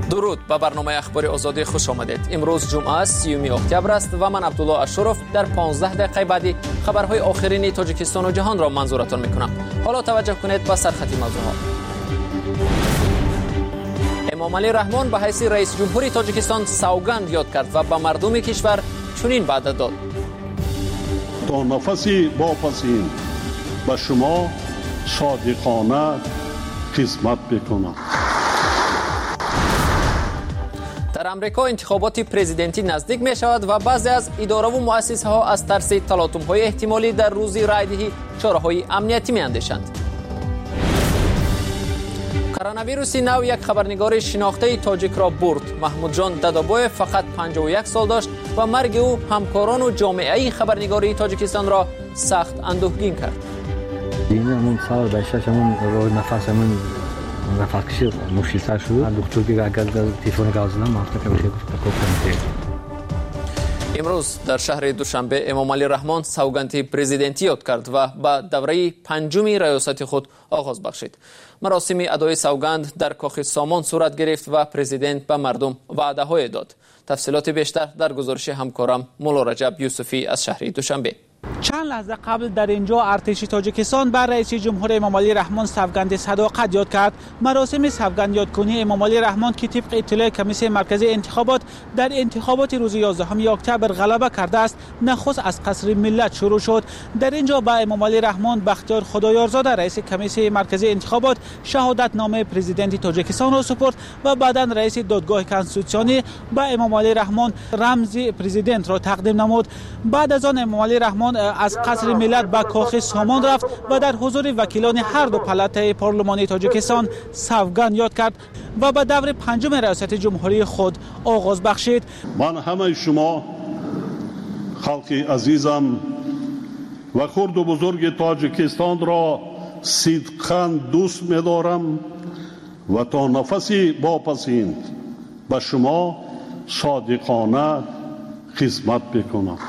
درود به برنامه اخبار آزادی خوش آمدید. امروز جمعه است 30 اکتبر است و من عبدالله اشرف در 15 دقیقه بعدی خبرهای آخرین تاجیکستان و جهان را منظورتان میکنم. حالا توجه کنید به سرخط موضوعات. امام علی رحمان به حیث رئیس جمهوری تاجیکستان سوگند یاد کرد و به مردم کشور چنین وعده داد: تا نفسی واپسین به شما صادقانه خدمت بکنم. در امریکا انتخابات پرزیدنتی نزدیک می شود و بعضی از اداره و مؤسسه ها از ترس تلاطم های احتمالی در روز رایدهی چاره های امنیتی می اندیشند. کرونا نو یک خبرنگار شناخته تاجیک را برد. محمود جان دادابوی فقط 51 سال داشت و مرگ او همکاران و جامعه خبرنگاری تاجیکستان را سخت اندوهگین کرد. همون سال بششمون روی نفسمون نفسش مشکل شد. دکتر دیگه اگر تلفن گازدم وقتی که گفتم امروز در شهر دوشنبه امام علی رحمان سوگند پرزیدنتی یاد کرد و به دوره پنجمی ریاست خود آغاز بخشید. مراسم ادای سوگند در کاخ سامان صورت گرفت و پرزیدنت به مردم وعده‌های داد. تفصیلات بیشتر در گزارش همکارم مولا رجب یوسفی از شهر دوشنبه. چند لحظه قبل در اینجا ارتش تاجیکستان بر رئیس جمهور امام علی رحمان سوگند صداقت یاد کرد. مراسم سوگند یادکنی امام علی رحمان که طبق اطلاع کمیسیون مرکزی انتخابات در انتخابات روز 11 اکتبر غلبه کرده است، نخست از قصر ملت شروع شد. در اینجا با امام علی رحمان بختیار خدایارزاده رئیس کمیسیون مرکزی انتخابات شهادت نامه پرزیدنت تاجیکستان را سپرد و بعدا رئیس دادگاه کنستیتوسیونی با امام علی رحمان رمز پرزیدنت را تقدیم نمود. بعد از آن امام علی رحمان از قصر ملت به کاخ سامان رفت و در حضور وکیلان هر دو پالات پارلمانی تاجیکستان سوگند یاد کرد و به دور پنجم ریاست جمهوری خود آغاز بخشید. من همه شما خلق عزیزم و خرد و بزرگ تاجیکستان را صدقاً دوست می‌دارم و تا نفسی واپسین به شما صادقانه خدمت بکنم.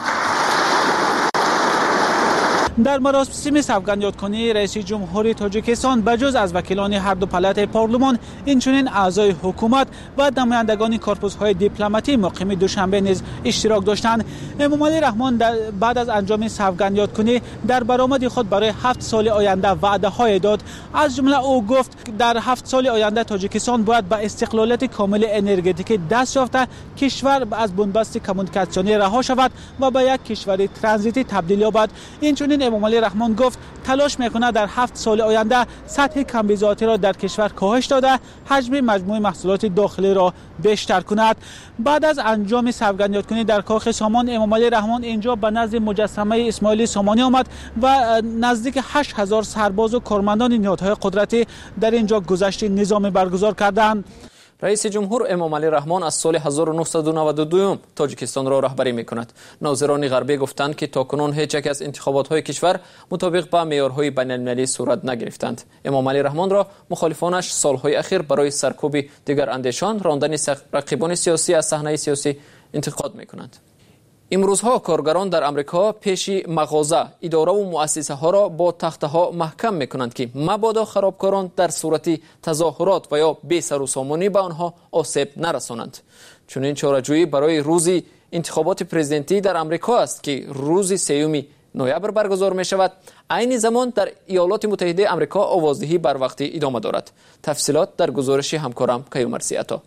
در مراسم سوگند یادکنی رئیس جمهوری تاجیکستان بجز از وکیلان هر دو پالات پارلمان، اینچنین اعضای حکومت و نمایندگان کورپوس‌های دیپلماتی مقیم دوشنبه نیز اشتراک داشتند. امام علی رحمان بعد از انجام سوگند یادکنی در برآمد خود برای 7 سال آینده وعده‌های داد. از جمله او گفت در 7 سال آینده تاجیکستان باید به استقلالیت کامل انرژتیک دست یافته، کشور از بنبست کمونیکاسیونی رها شود و به یک کشور ترانزیتی تبدیل یابد. اینچنین امام علی رحمان گفت تلاش میکنه در 7 سال آینده سطح کمبیزاتی را در کشور کاهش داده، حجم مجموع محصولات داخلی را بیشتر کند. بعد از انجام سوگند یادکنی در کاخ سامان، امام علی رحمان اینجا به نزد مجسمه اسماعیل سامانی آمد و نزدیک 8000 سرباز و کارمندان نهادهای قدرتی در اینجا گذشت نظامی برگزار کردند. رئیس جمهور امام علی رحمان از سال 1992 تاجیکستان را رهبری می‌کند. ناظران غربی گفتند که تاکنون هیچ یک از انتخابات‌های کشور مطابق با معیارهای بین‌المللی صورت نگرفتند. امام علی رحمان را مخالفانش سالهای اخیر برای سرکوب دیگر اندیشان، راندن رقیبان سیاسی از صحنه سیاسی انتقاد می‌کنند. امروزها کارگران در امریکا پیش مغازه، اداره و مؤسسه ها را با تخته ها محکم میکنند که مبادا خرابکاران در صورت تظاهرات و یا بی سر و سامانی به آنها آسیب نرسانند. چنین چاره‌جویی برای روز انتخابات پرزیدنتی در امریکا است که روز 3 نوامبر برگزار می شود. عین زمان در ایالات متحده آمریکا آوازدهی بر وقت ادامه دارد. تفصیلات در گزارش همکارم کیومرثی عطا.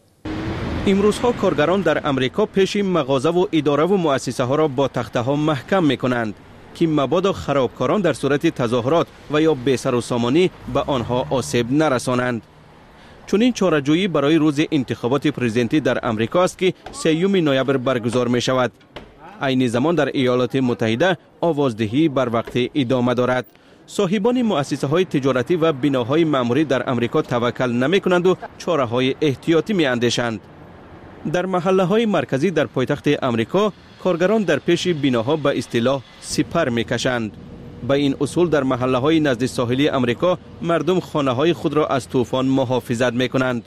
امروزها کارگران در امریکا پیش مغازه و اداره و مؤسسه ها را با تخته ها محکم می کنند که مبادا خرابکاران در صورت تظاهرات و یا بی سر و سامانی به آنها آسیب نرسانند. چنین چاره‌جویی برای روز انتخابات پرزیدنتی در امریکا است که 3 نوامبر برگزار می شود. عین زمان در ایالات متحده آوازدهی بر وقت ادامه دارد. صاحبان مؤسسه های تجارتی و بناهای معموری در امریکا توکل نمی کنند و چاره های احتیاطی می اندیشند. در محله های مرکزی در پایتخت امریکا کارگران در پیش بناها به اصطلاح سپر می کشند. با این اصول در محله های نزد ساحلی امریکا مردم خانه های خود را از طوفان محافظت می کنند.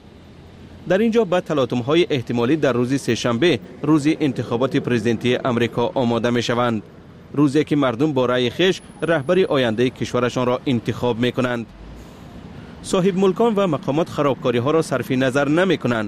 در اینجا به تلاطم های احتمالی در روز سه‌شنبه روز انتخابات پرزیدنتی امریکا آماده می شوند. روزی که مردم با رأی خویش رهبر آینده کشورشان را انتخاب می کنند. صاحب ملکان و مقامات خرابکاری ها را صرف نظر نمی کنند.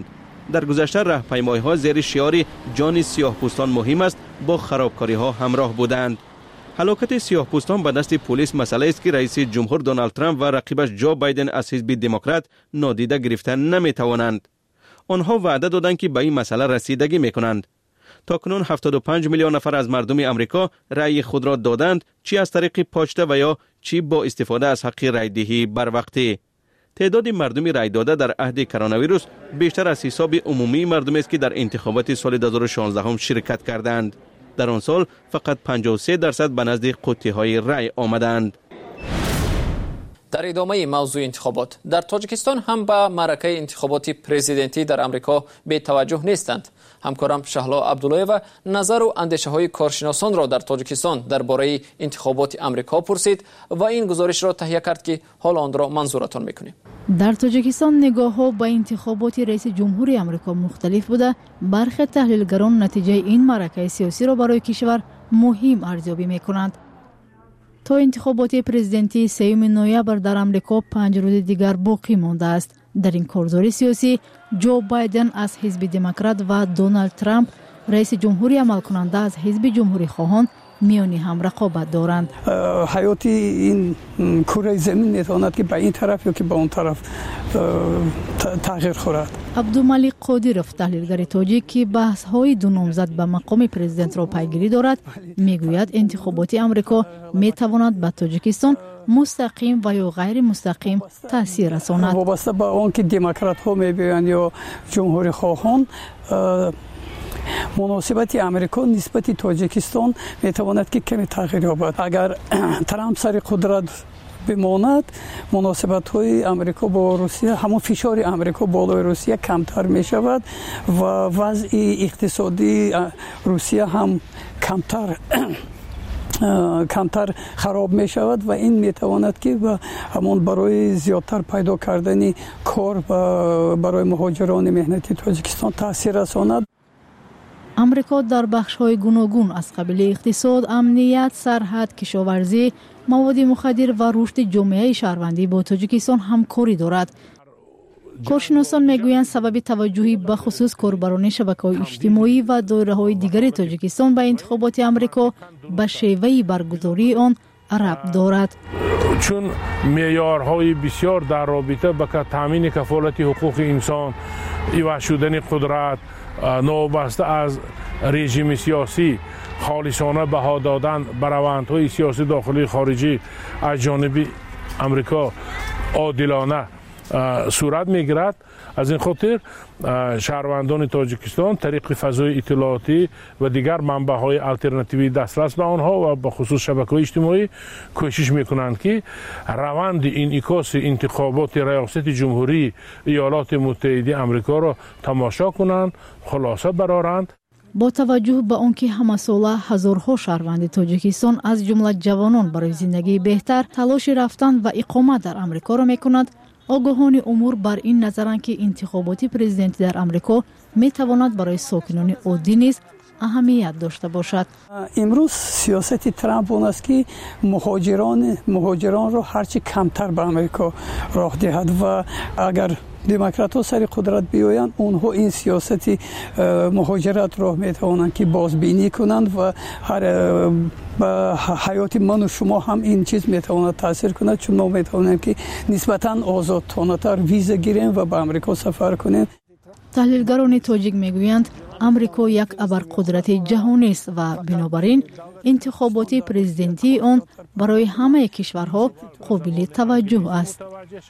در گذشته راهپیمایی‌ها زیر شعار جان سیاه‌پوستان مهم است با خرابکاری‌ها همراه بودند. هلاکت سیاه‌پوستان به دست پلیس مسئله است که رئیس جمهور دونالد ترامپ و رقیبش جو بایدن از حزب دموکرات نادیده گرفته نمی‌توانند. آنها وعده دادند که به این مسئله رسیدگی می‌کنند. تاکنون 75 میلیون نفر از مردم امریکا رأی خود را دادند، چی از طریق پاچته و یا چی با استفاده از حق رأی‌دهی بر وقتی. تعداد مردم رأی داده در عهد کرونا ویروس بیشتر از حساب عمومی مردم است که در انتخابات سال 2016 شرکت کردند. در آن سال فقط 53% به نزد قوطی‌های رأی آمدند. در ادامه موضوع انتخابات در تاجیکستان هم به معرکه انتخابات پرزیدنتی در امریکا بی توجه نیستند. همکارم شهلا عبدالله و نظر و اندیشه های کارشناسان را در تاجیکستان درباره انتخابات امریکا پرسید و این گزارش را تهیه کرد که حال آن را منظورتان میکنیم. در تاجیکستان نگاه‌ها به انتخابات رئیس جمهوری امریکا مختلف بوده. برخی تحلیلگران نتیجه این معرکه سیاسی را برای کشور مهم ارزیابی میکنند. تا انتخابات پرزیدنتی 3 نوامبر در امریکا 5 روز دیگر باقی مانده است. در این کارزار سیاسی جو بایدن از حزب دموکرات و دونالد ترامپ رئیس جمهوری عمل کننده از حزب جمهوری خواهان میانی هم رقابت دارند. حیات این کره زمین میتواند که به این طرف یا که به اون طرف تغییر خورد. عبدالملک قادیروف تحلیلگر تاجیک که بحث های دو نامزد به مقام پرزیدنت را پیگیری دارد میگوید انتخابات امریکا میتواند به تاجیکستان مستقیم و یا غیر مستقیم تاثیر رساند. وابسته به آن که دموکرات ها میگویند یا جمهوری خواهان مناسبت امریکا نسبت تاجیکستان میتواند که کمی تغییر یابد. اگر ترامپ سر قدرت بماند مناسبت های امریکا با روسیه همون فشار امریکا بالای روسیه کمتر می شود و وضع اقتصادی روسیه هم کمتر خراب می شود و این می تواند که همون برای زیادتر پیدا کردن کار برای مهاجران مهنتی تاجیکستان تاثیر رساند. امریکا در بخش‌های گوناگون از قبیل اقتصاد، امنیت، سرحد، کشاورزی، مواد مخدر و رشد جامعه شهروندی با تاجیکستان همکاری دارد. کارشناسان میگویند سبب توجهی به خصوص کاربران شبکه‌های اجتماعی و دایره‌های دیگر تاجیکستان به انتخابات امریکا به شیوه برگزاری آن ربط دارد. چون معیارهای بسیار در رابطه با تامین کفالت حقوق انسان، ایواز شدن قدرت، نوبسته از رژیم سیاسی، خالصانه بها دادن به روندهای سیاسی داخلی خارجی از جانب امریکا عادلانه صورت میگیرد. از این خاطر شهروندان تاجیکستان طریق فضای اطلاعاتی و دیگر منبع‌های الटरनेटिوی دسترس به آنها و به خصوص شبکه‌های اجتماعی کوشش میکنند که روند انعکاس انتخابات ریاست جمهوری ایالات متحده آمریکا را تماشا کنند، خلاصه برآورند. با توجه به آنکه همه ساله هزارها شهروند تاجیکستان از جمله جوانان برای زندگی بهتر تلاش رفتن و اقامت در امریکا را میکنند، آگاهان امور بر این نظرند که انتخابات پرزیدنتی در امریکا می تواند برای ساکنان عادی نیز اهمیت داشته باشد. امروز سیاست ترامپ اون است که مهاجران را هرچی کمتر به امریکا راه دهد و اگر دموکرات ها سر قدرت بیایند اونها این سیاست مهاجرت را می توانند که بازبینی کنند و با حیات من و شما هم این چیز می تواند تاثیر کند، چون ما می توانیم که نسبتاً آزادانه تر ویزا گیریم و به امریکا سفر کنیم. تحلیلگران تاجیک میگویند امریکا یک ابرقدرت جهانی است و بنابراین انتخابات پرزیدنتی آن برای همه کشورها قابل توجه است.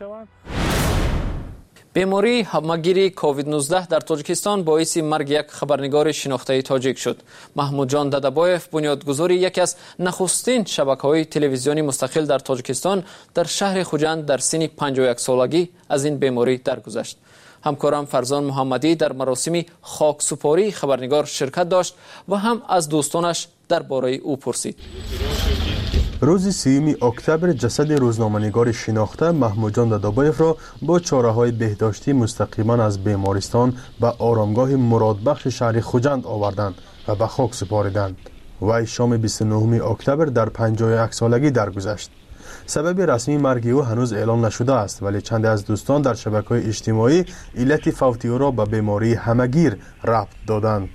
بیماری همه‌گیری کووید 19 در تاجیکستان باعث مرگ یک خبرنگار شناخته تاجیک شد. محمود جان دادابایف بنیادگذار یکی از نخستین شبکه‌های تلویزیونی مستقل در تاجیکستان در شهر خوجند در سن 51 سالگی از این بیماری درگذشت. همکارم فرزان محمدی در مراسم خاکسپاری خبرنگار شرکت داشت و هم از دوستانش درباره او پرسید. روز 3 اکتبر جسد روزنامه‌نگار شناخته محمود جان دادابایف را با چاره‌های بهداشتی مستقیما از بیمارستان به آرامگاه مرادبخش شهر خوجند آوردند و به خاک سپاریدند. وی شام 29 اکتبر در 51 سالگی درگذشت. سبب رسمی مرگ او هنوز اعلام نشده است، ولی چند از دوستان در شبکه‌های اجتماعی علت فوت او را به بیماری همگیر ربط دادند.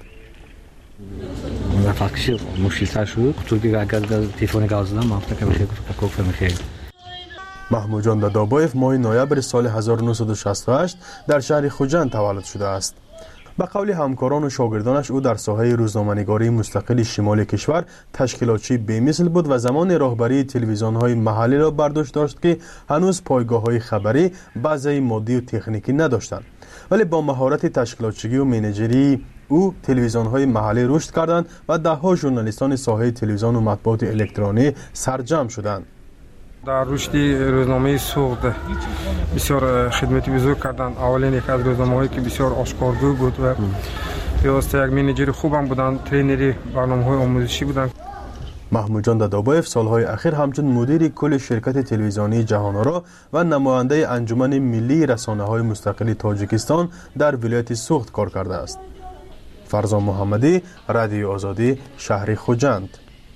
نفسش مشکل شد. چون اگر تلفن گاز دادم مافتا که میشه کوک میشه. محمود جان دادابایف ماه نوامبر سال 1968 در شهر خوجند تولد شده است. به قول همکاران و شاگردانش او در ساحه روزنامه‌نگاری مستقل شمال کشور تشکیلاتچی بی‌مثل بود و زمان راهبری تلویزیون‌های محلی را برداشت داشت که هنوز پایگاه‌های خبری بعضی مادی و تکنیکی نداشتند، ولی با مهارت تشکیلاتچی و منیجری او تلویزیون‌های محلی رشد کردند و ده‌ها ژورنالیستان ساحه تلویزیون و مطبوعات الکترونی سرجم شدند. در رشد روزنامه سوخت بسیار خدمتی بزرگ کردند. اولین یک از روزنامه‌هایی که بسیار آشکارگو بود و پیوسته یک منیجر خوبم بودند، ترینری برنامه‌های آموزشی بودند. محمود جان دادابایف سالهای اخیر همچون مدیر کل شرکت تلویزیونی جهان‌آرا و نماینده انجمن ملی رسانه‌های مستقل تاجیکستان در ولایت سوخت کار کرده است. فرزان محمدی، رادیو آزادی، شهر خوجند.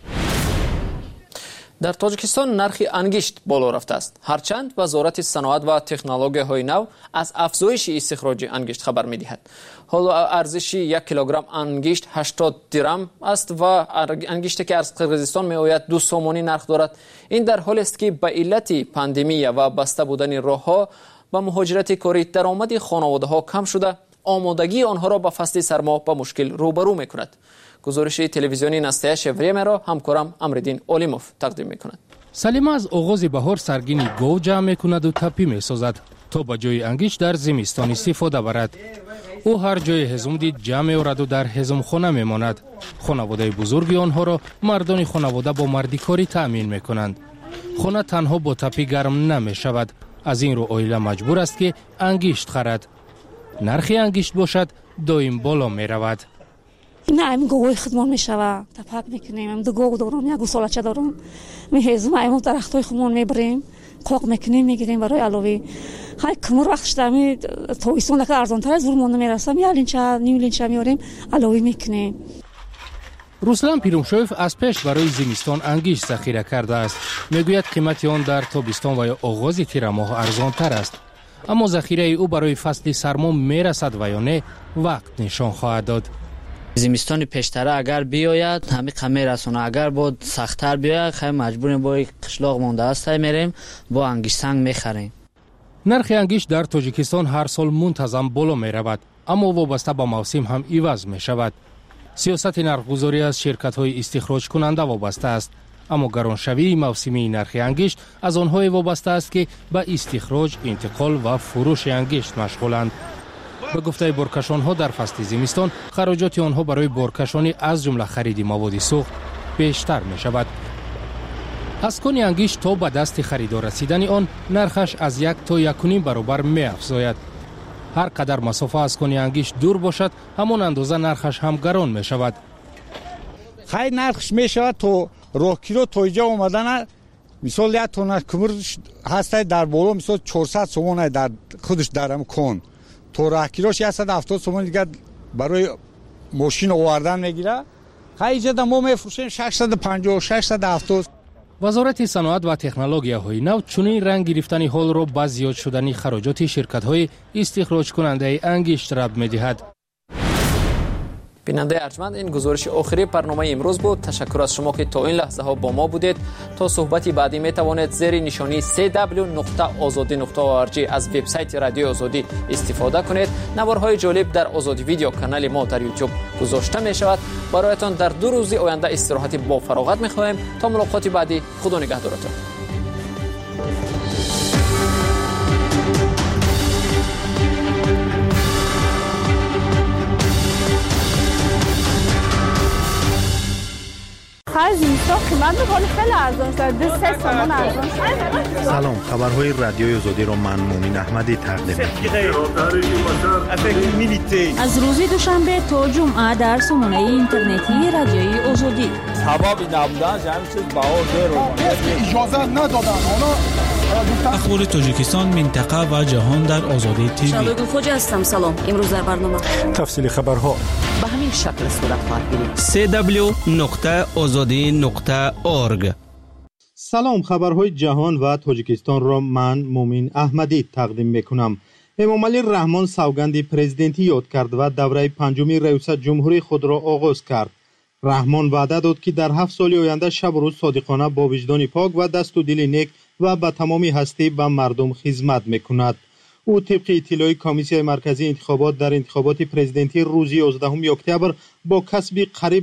در تاجیکستان نرخ انگشت بالا رفته است. هرچند وزارت صنعت و تکنولوژی‌های نو از افزایش استخراج انگشت خبر می‌دهد. حالا ارزش 1 کیلوگرم انگشت 80 درم است و انگشتی که از قرقیزستان می‌آید 2 سومانی نرخ دارد. این در حالی است که به علت پاندمی و بسته بودن راه‌ها و مهاجرت کاری درآمد خانواده‌ها کم شده، آمادگی آنها را به فصل سرما با مشکل روبرو می‌کند. گزارش تلویزیونی نستیه شوریه را همکارم امردین اولیموف تقدیم می‌کند. سلیمه از آغاز بهار سرگین گاو جمع می‌کند و تپی می‌سازد تا به جای انگشت در زمستان استفاده برد. او هر جای هضم دید جمع می‌آورد و در هضم خانه می‌ماند. خانواده بزرگی آنها را مردان خانواده با مردیکاری تأمین می‌کنند. خانه تنها با تپی گرم نمی‌شود. از این رو عائله مجبور است که انگشت خرد. نرخ انگشت باشد دائم بالا می‌رود. نه این گوی خودمان میشوه تپک میکنیم. دو گو دارم، یک گوسالچه دارم، میهزم ایمون درختای خودمان میبریم، قاق میکنیم میگیریم برای علاوه. های کمر وقت شدمی تویسون لکه ارزانتر از ورمون میرسم، یا لینچه نیم لینچه میاریم علاوه میکنیم. روسلان پیرومشویف از پیش برای زمستان انگشت ذخیره کرده است. میگوید قیمت آن در تابستان و یا آغاز تیر ماه ارزانتر است، اما ذخیره او برای فصل سرما میرسد و یا نه وقت نشان خواهد داد. زمستان پیشتره اگر بیاید همین کمی رسونه، اگر بود سخت‌تر بیاید خیلی مجبوریم با قشلاق مونده است میریم با انگشت سنگ میخریم. نرخ انگشت در تاجیکستان هر سال منتظم بالا میرود، اما وابسته به موسم هم عوض میشود. سیاست نرخگذاری از شرکت‌های استخراج کننده وابسته است، اما گرانشوی موسمی نرخ انگشت از آنهای وابسته است که به استخراج، انتقال و فروش انگشت مشغولند. به گفته بارکشان ها در فصل زمستان خراجات آنها برای بارکشانی از جمله خرید مواد سوخت بیشتر می شود. اسکان انگشت تا به دست خریدار رسیدن آن نرخش از 1 تا 1.5 برابر می افزاید. هر قدر مسافه اسکان انگشت دور باشد همان اندازه نرخش هم گران می شود. خیلی نرخش می شود تو راه کیلو تا اینجا اومدن، مثال 1 تن کمر هست در بالا مثال 400 سومن در خودش درم کن، تو راه کیلوش 170 تومان دیگه برای ماشین آوردن میگیره. خیلی جدا ما میفروشیم 650 670. وزارت صنعت و تکنولوژی‌های نو چنین رنگ گرفتن حال را با زیاد شدن خراجات شرکت‌های استخراج کننده انگشت ربط می‌دهد. بیننده ارجمند، این گزارش آخری برنامه امروز بود. تشکر از شما که تا این لحظه ها با ما بودید. تا صحبتی بعدی می توانید زیر نشانی www.azadi.org از وبسایت رادیو آزادی استفاده کنید. نوارهای جالب در آزادی ویدیو کانال ما در یوتیوب گذاشته می شود. برایتان در 2 روز آینده استراحت با فراغت می خواهیم. تا ملاقات بعدی، خدا نگهدارتان. زمستان قیمت می‌کنه خیلی ارزان شده، 3 تومان ارزان شده. سلام، خبرهای رادیوی آزادی را من مومن احمدی تقدیم می‌کنم. از روز دوشنبه تا جمعه در سامانه اینترنتی رادیوی آزادی. حبابی نبودن همین چیز باور رو اجازه ندادن. اخبار تاجیکستان، منطقه و جهان در آزادی تیوی. شادو خوجا هستم. سلام، امروز در برنامه تفصیل خبرها به همین شکل صورت خواهد گرفت. www.azadi.org سلام، خبرهای جهان و تاجیکستان را من مومین احمدی تقدیم میکنم. امامعلی رحمان سوگند پرزیدنتی یاد کرد و دوره پنجمی ریاست جمهوری خود را آغاز کرد. رحمان وعده داد که در 7 سال آینده شب و روز صادقانه با وجدان پاک و دست و دل نیک و به تمامی هستی به مردم خدمت میکند. او طبق اطلاع کمیسیون مرکزی انتخابات در انتخابات پرزیدنتی روز 11 اکتبر با کسب قریب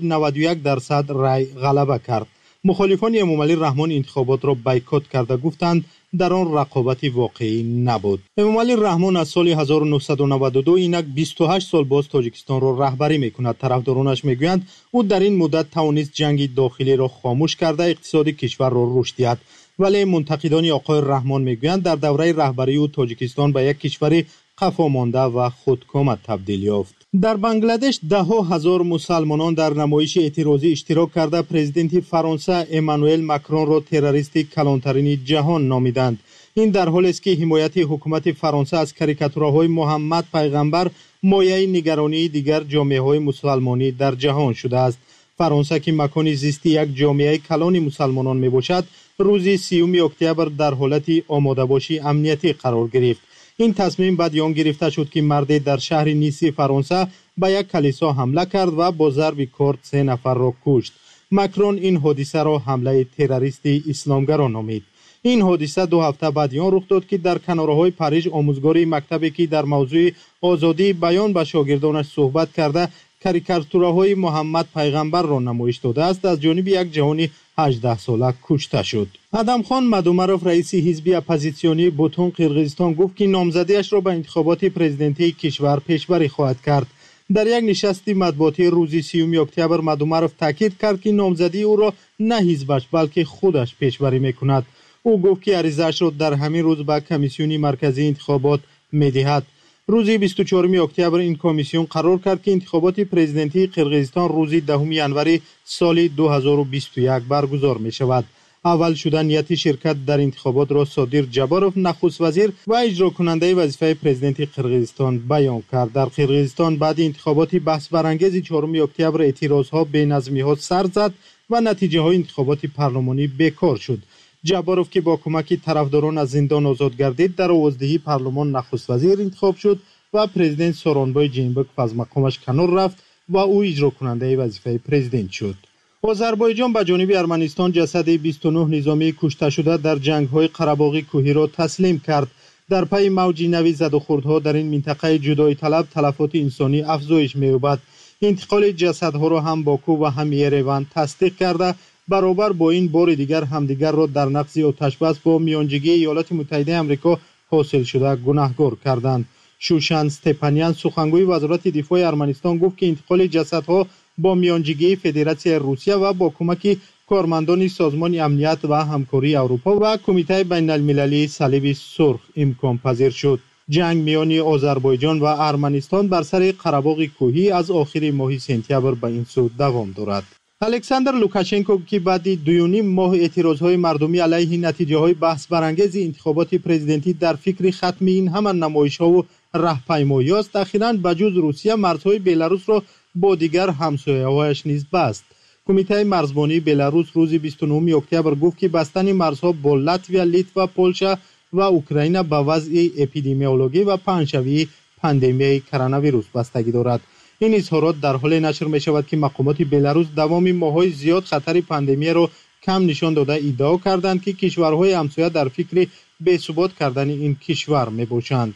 91% رای غلبه کرد. مخالفان امامعلی رحمان انتخابات را بایکوت کرده گفتند در آن رقابتی واقعی نبود. امامعلی رحمان از سال 1992 اینک 28 سال باز تاجیکستان را رهبری میکند. طرفدارانش میگویند او در این مدت توانست جنگ داخلی را خاموش کرده اقتصاد کشور را رشد دهد. ولی منتقدان آقای رحمان میگویند در دوره رهبری او تاجیکستان به یک کشور قفا مانده و خودکام تبدیل یافت. در بنگلادش ده‌ها هزار مسلمانان در نمایش اعتراضی اشتراک کرده پرزیدنت فرانسه امانوئل ماکرون را تروریست کلانترین جهان نامیدند. این در حالی است که حمایت حکومت فرانسه از کاریکاتورهای محمد پیغمبر مایه نگرانی دیگر جامعه‌های مسلمانی در جهان شده است. فرانسه که مکان زیستی یک جامعه کلان مسلمانان میباشد، روز 30 اکتبر در حالت آماده باشی امنیتی قرار گرفت. این تصمیم بعد آن گرفته شد که مردی در شهر نیس فرانسه به یک کلیسا حمله کرد و با ضرب کارد 3 نفر را کشت. ماکرون این حادثه را حمله تروریستی اسلامگرا نامید. این حادثه 2 هفته بعد آن رخ داد که در کنارهای پاریس آموزگار مکتبی که در موضوع آزادی بیان به شاگردانش صحبت کرده کاریکاتورهای محمد پیغمبر را نمایش داده است از جانب یک جوان 18 ساله کشته شد. ادمخان مدومروف رئیس حزب اپوزیسیونی بوتون قرقیزستان گفت که نامزدیش را به انتخابات پرزیدنتی کشور پیشبری خواهد کرد. در یک نشست مطبوعاتی روز 30 اکتبر مدومروف تاکید کرد که نامزدی او را نه حزبش بلکه خودش پیشبری میکند. او گفت که عریضه‌اش را در همین روز به کمیسیون مرکزی انتخابات میدهد. روز 24 اکتبر این کمیسیون قرار کرد که انتخابات پرزیدنتی قرقیزستان روز 10 ژانویه سال 2021 برگزار می شود. اول شدن نیت شرکت در انتخابات را صادر جباروف نخست وزیر و اجرا کننده وظیفه پرزیدنت قرقیزستان بیان کرد. در قرقیزستان بعد انتخابات بحث برانگیز 4 اکتبر اعتراضها به نظمی‌ها سر زد و نتیجه های انتخابات پارلمانی بیکار شد. جباروف که با کمک طرفداران از زندان آزاد گردید در آوازدهی پارلمان نخست وزیر انتخاب شد و پرزیدنت سورونبای جینبکوف از مقامش کنار رفت و او اجرا کننده وظیفه پرزیدنت شد. آذربایجان به جانب ارمنستان جسد 29 نظامی کشته شده در جنگ‌های قره‌باغی کوهی را تسلیم کرد. در پی موج نوی زد و خوردها در این منطقه جدایی طلب تلفات انسانی افزایش می‌یابد. انتقال جسدها را هم باکو و هم یریوان تصدیق کرده برابر با این بار دیگر همدیگر را در نقض آتشبس با میانجیگی ایالات متحده آمریکا حاصل شده گناهکار کردند. شوشان استپانیان سخنگوی وزارت دفاع ارمنستان گفت که انتقال جسدها با میانجیگی فدراسیون روسیه و با کمک کارمندان سازمان امنیت و همکاری اروپا و کمیته بین المللی صلیب سرخ امکان پذیر شد. جنگ میان آذربایجان و ارمنستان بر سر قره‌باغ کوهی از آخر ماه سپتامبر به این سو دوام دارد. الکساندر لوکاشنکو که بعد 2.5 ماه اعتراضهای مردمی علیه نتیجه‌های بحث برانگیز انتخابات پرزیدنتی در فکر ختم این همان نمایش‌ها و راهپیمایی است، اخیراً بجز روسیه مرزهای بلاروس را با دیگر همسایه‌هایش نیز بست. کمیته مرزبانی بلاروس روز 29 اکتبر گفت که بستن مرزها با لاتویا، لیتوا، پولشا و اوکراین به وضع اپیدمیولوژی و پنهشوی پاندمی کرونا ویروس بستگی دارد. این اظهارات در حال نشر می شود که مقامات بلاروس دوام ماه‌های زیاد خطر پاندمی را کم نشان داده ادعا کردند که کشورهای همسایه در فکر بی‌ثبات کردن این کشور می باشند.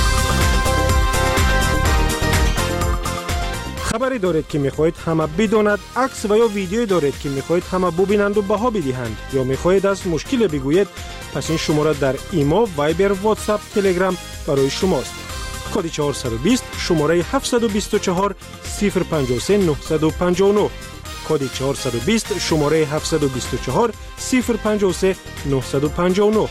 خبری دارید که می‌خواهید همه بداند، عکس و یا ویدیویی دارید که می‌خواهید همه ببینند و بها بدهند یا می‌خواهید از مشکل بگویید، پس این شماره در ایما، وایبر، واتساپ، تلگرام برای شماست. کد 420 شماره 724 053 959 کد 420 شماره 724 053 959.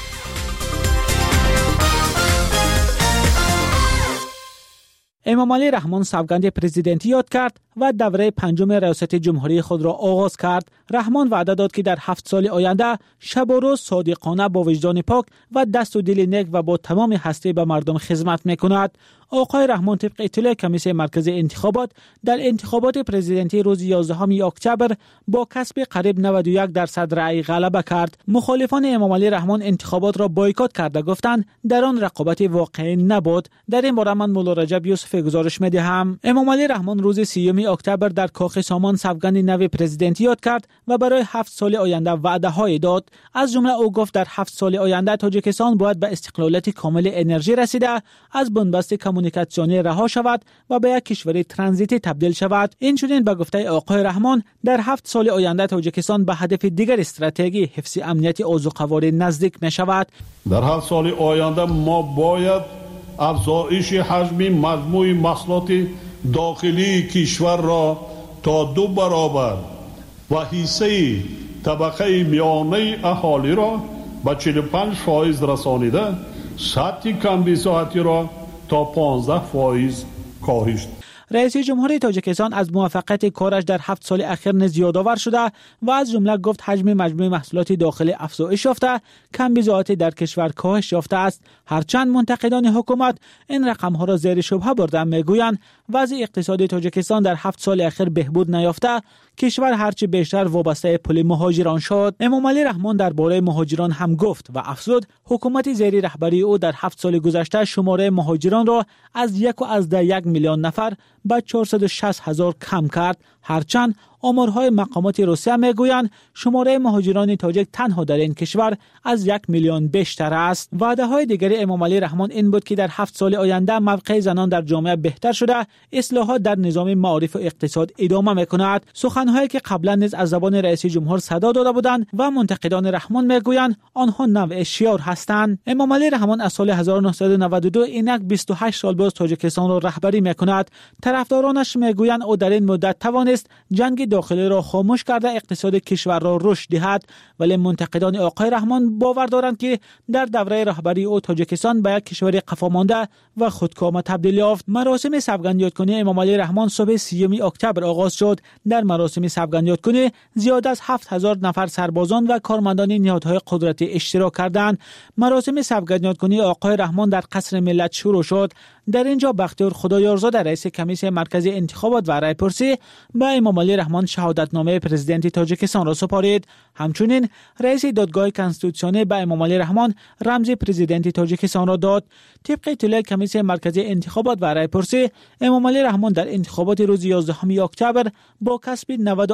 امامعلی رحمان سوگند پرزیدنتی یاد کرد و دوره پنجم ریاست جمهوری خود را آغاز کرد. رحمان وعده داد که در 7 سال آینده شب و روز صادقانه با وجدان پاک و دست و دل نیک و با تمام هستی به مردم خدمت میکند. آقای رحمان طبق اطلاع کمیسیون مرکزی انتخابات در انتخابات پرزیدنتی روز 11 اکتبر با کسب قریب 91% رأی غلبه کرد. مخالفان امام علی رحمان انتخابات را بایکوت کرده گفتند در آن رقابت واقعی نبود. در این باره من مولا رجب یوسف گزارش می‌دهم. امام علی رحمان روز 30 اکتبر در کاخ سامان سوگند نو پرزیدنتی یاد کرد و برای 7 سال آینده وعده‌های داد. از جمله او گفت در 7 سال آینده تاجیکستان باید به استقلالیت کامل انرژی رسیده، از بنبست کمونیکاسیونی رها شود و به یک کشور ترانزیتی تبدیل شود. این چنین به گفته آقای رحمان در 7 سال آینده تاجیکستان به هدف دیگر استراتژی حفظ امنیت اوضاع نزدیک می شود. در 7 سال آینده ما باید افزایش حجم مجموع محصولات داخلی کشور را تا 2 برابر و حصه طبقه میانه اهالی را به 45% رسانیده، سطح کمبزاحتی را تا 15% کاهش. رئیس جمهوری تاجیکستان از موفقیت کارش در 7 سال اخیر نیز یادآور شده و از جمله گفت حجم مجموع محصولات داخلی افزایش یافته، کمبزاحتی در کشور کاهش یافته است. هرچند منتقدان حکومت این رقم‌ها را زیر شبهه برده میگویند وضع اقتصادی تاجیکستان در 7 سال اخیر بهبود نیافته، کشور هرچی بیشتر وابسته پول مهاجران شد. امام علی رحمان درباره مهاجران هم گفت و افزود حکومت زیر رهبری او در 7 سال گذشته شماره مهاجران را از 1.1 میلیون نفر به 460,000 کم کرد. هرچند آمارهای مقامات روسیه میگویند شماره مهاجران تاجیک تنها در این کشور از 1 میلیون بیشتر است. وعده‌های دیگر امام علی رحمان این بود که در 7 سال آینده موقع زنان در جامعه بهتر شده، اصلاحات در نظام معارف و اقتصاد ادامه میکند. سخنهایی که قبلا نیز از زبان رئیس جمهور صدا داده بودند و منتقدان رحمان میگویند آنها نوع شعار هستند. امام علی رحمان از سال 1992 اینک 28 سال باز تاجیکستان را رهبری میکند. طرفدارانش میگویند او در این مدت توانست جنگ داخلی را خاموش کرده اقتصاد کشور را رشد دهد، ولی منتقدان آقای رحمان باور دارند که در دوره رهبری او تاجیکستان به یک کشور قفامانده و خودکام تبدیل یافت. مراسم سوگند یادکنی امام علی رحمان صبح 30 اکتبر آغاز شد. در مراسم سوگند یادکنی زیاد از 7000 نفر سربازان و کارمندان نهادهای قدرتی اشتراک کردند. مراسم سوگند یادکنی آقای رحمان در قصر ملت شروع شد. در اینجا بختیار خدایارزاده رئیس کمیسیون مرکزی انتخابات و رایپرسی به امام علی رحمان شهادتنامه پرزیدنتی تاجیکستان را سپارید. همچنین رئیس دادگاه کنستیتوسیونی به امام علی رحمان رمز پرزیدنتی تاجیکستان را داد. طبق اطلاع کمیسیون مرکزی انتخابات و رایپرسی امام علی رحمان در انتخابات روز 11 اکتبر با کسب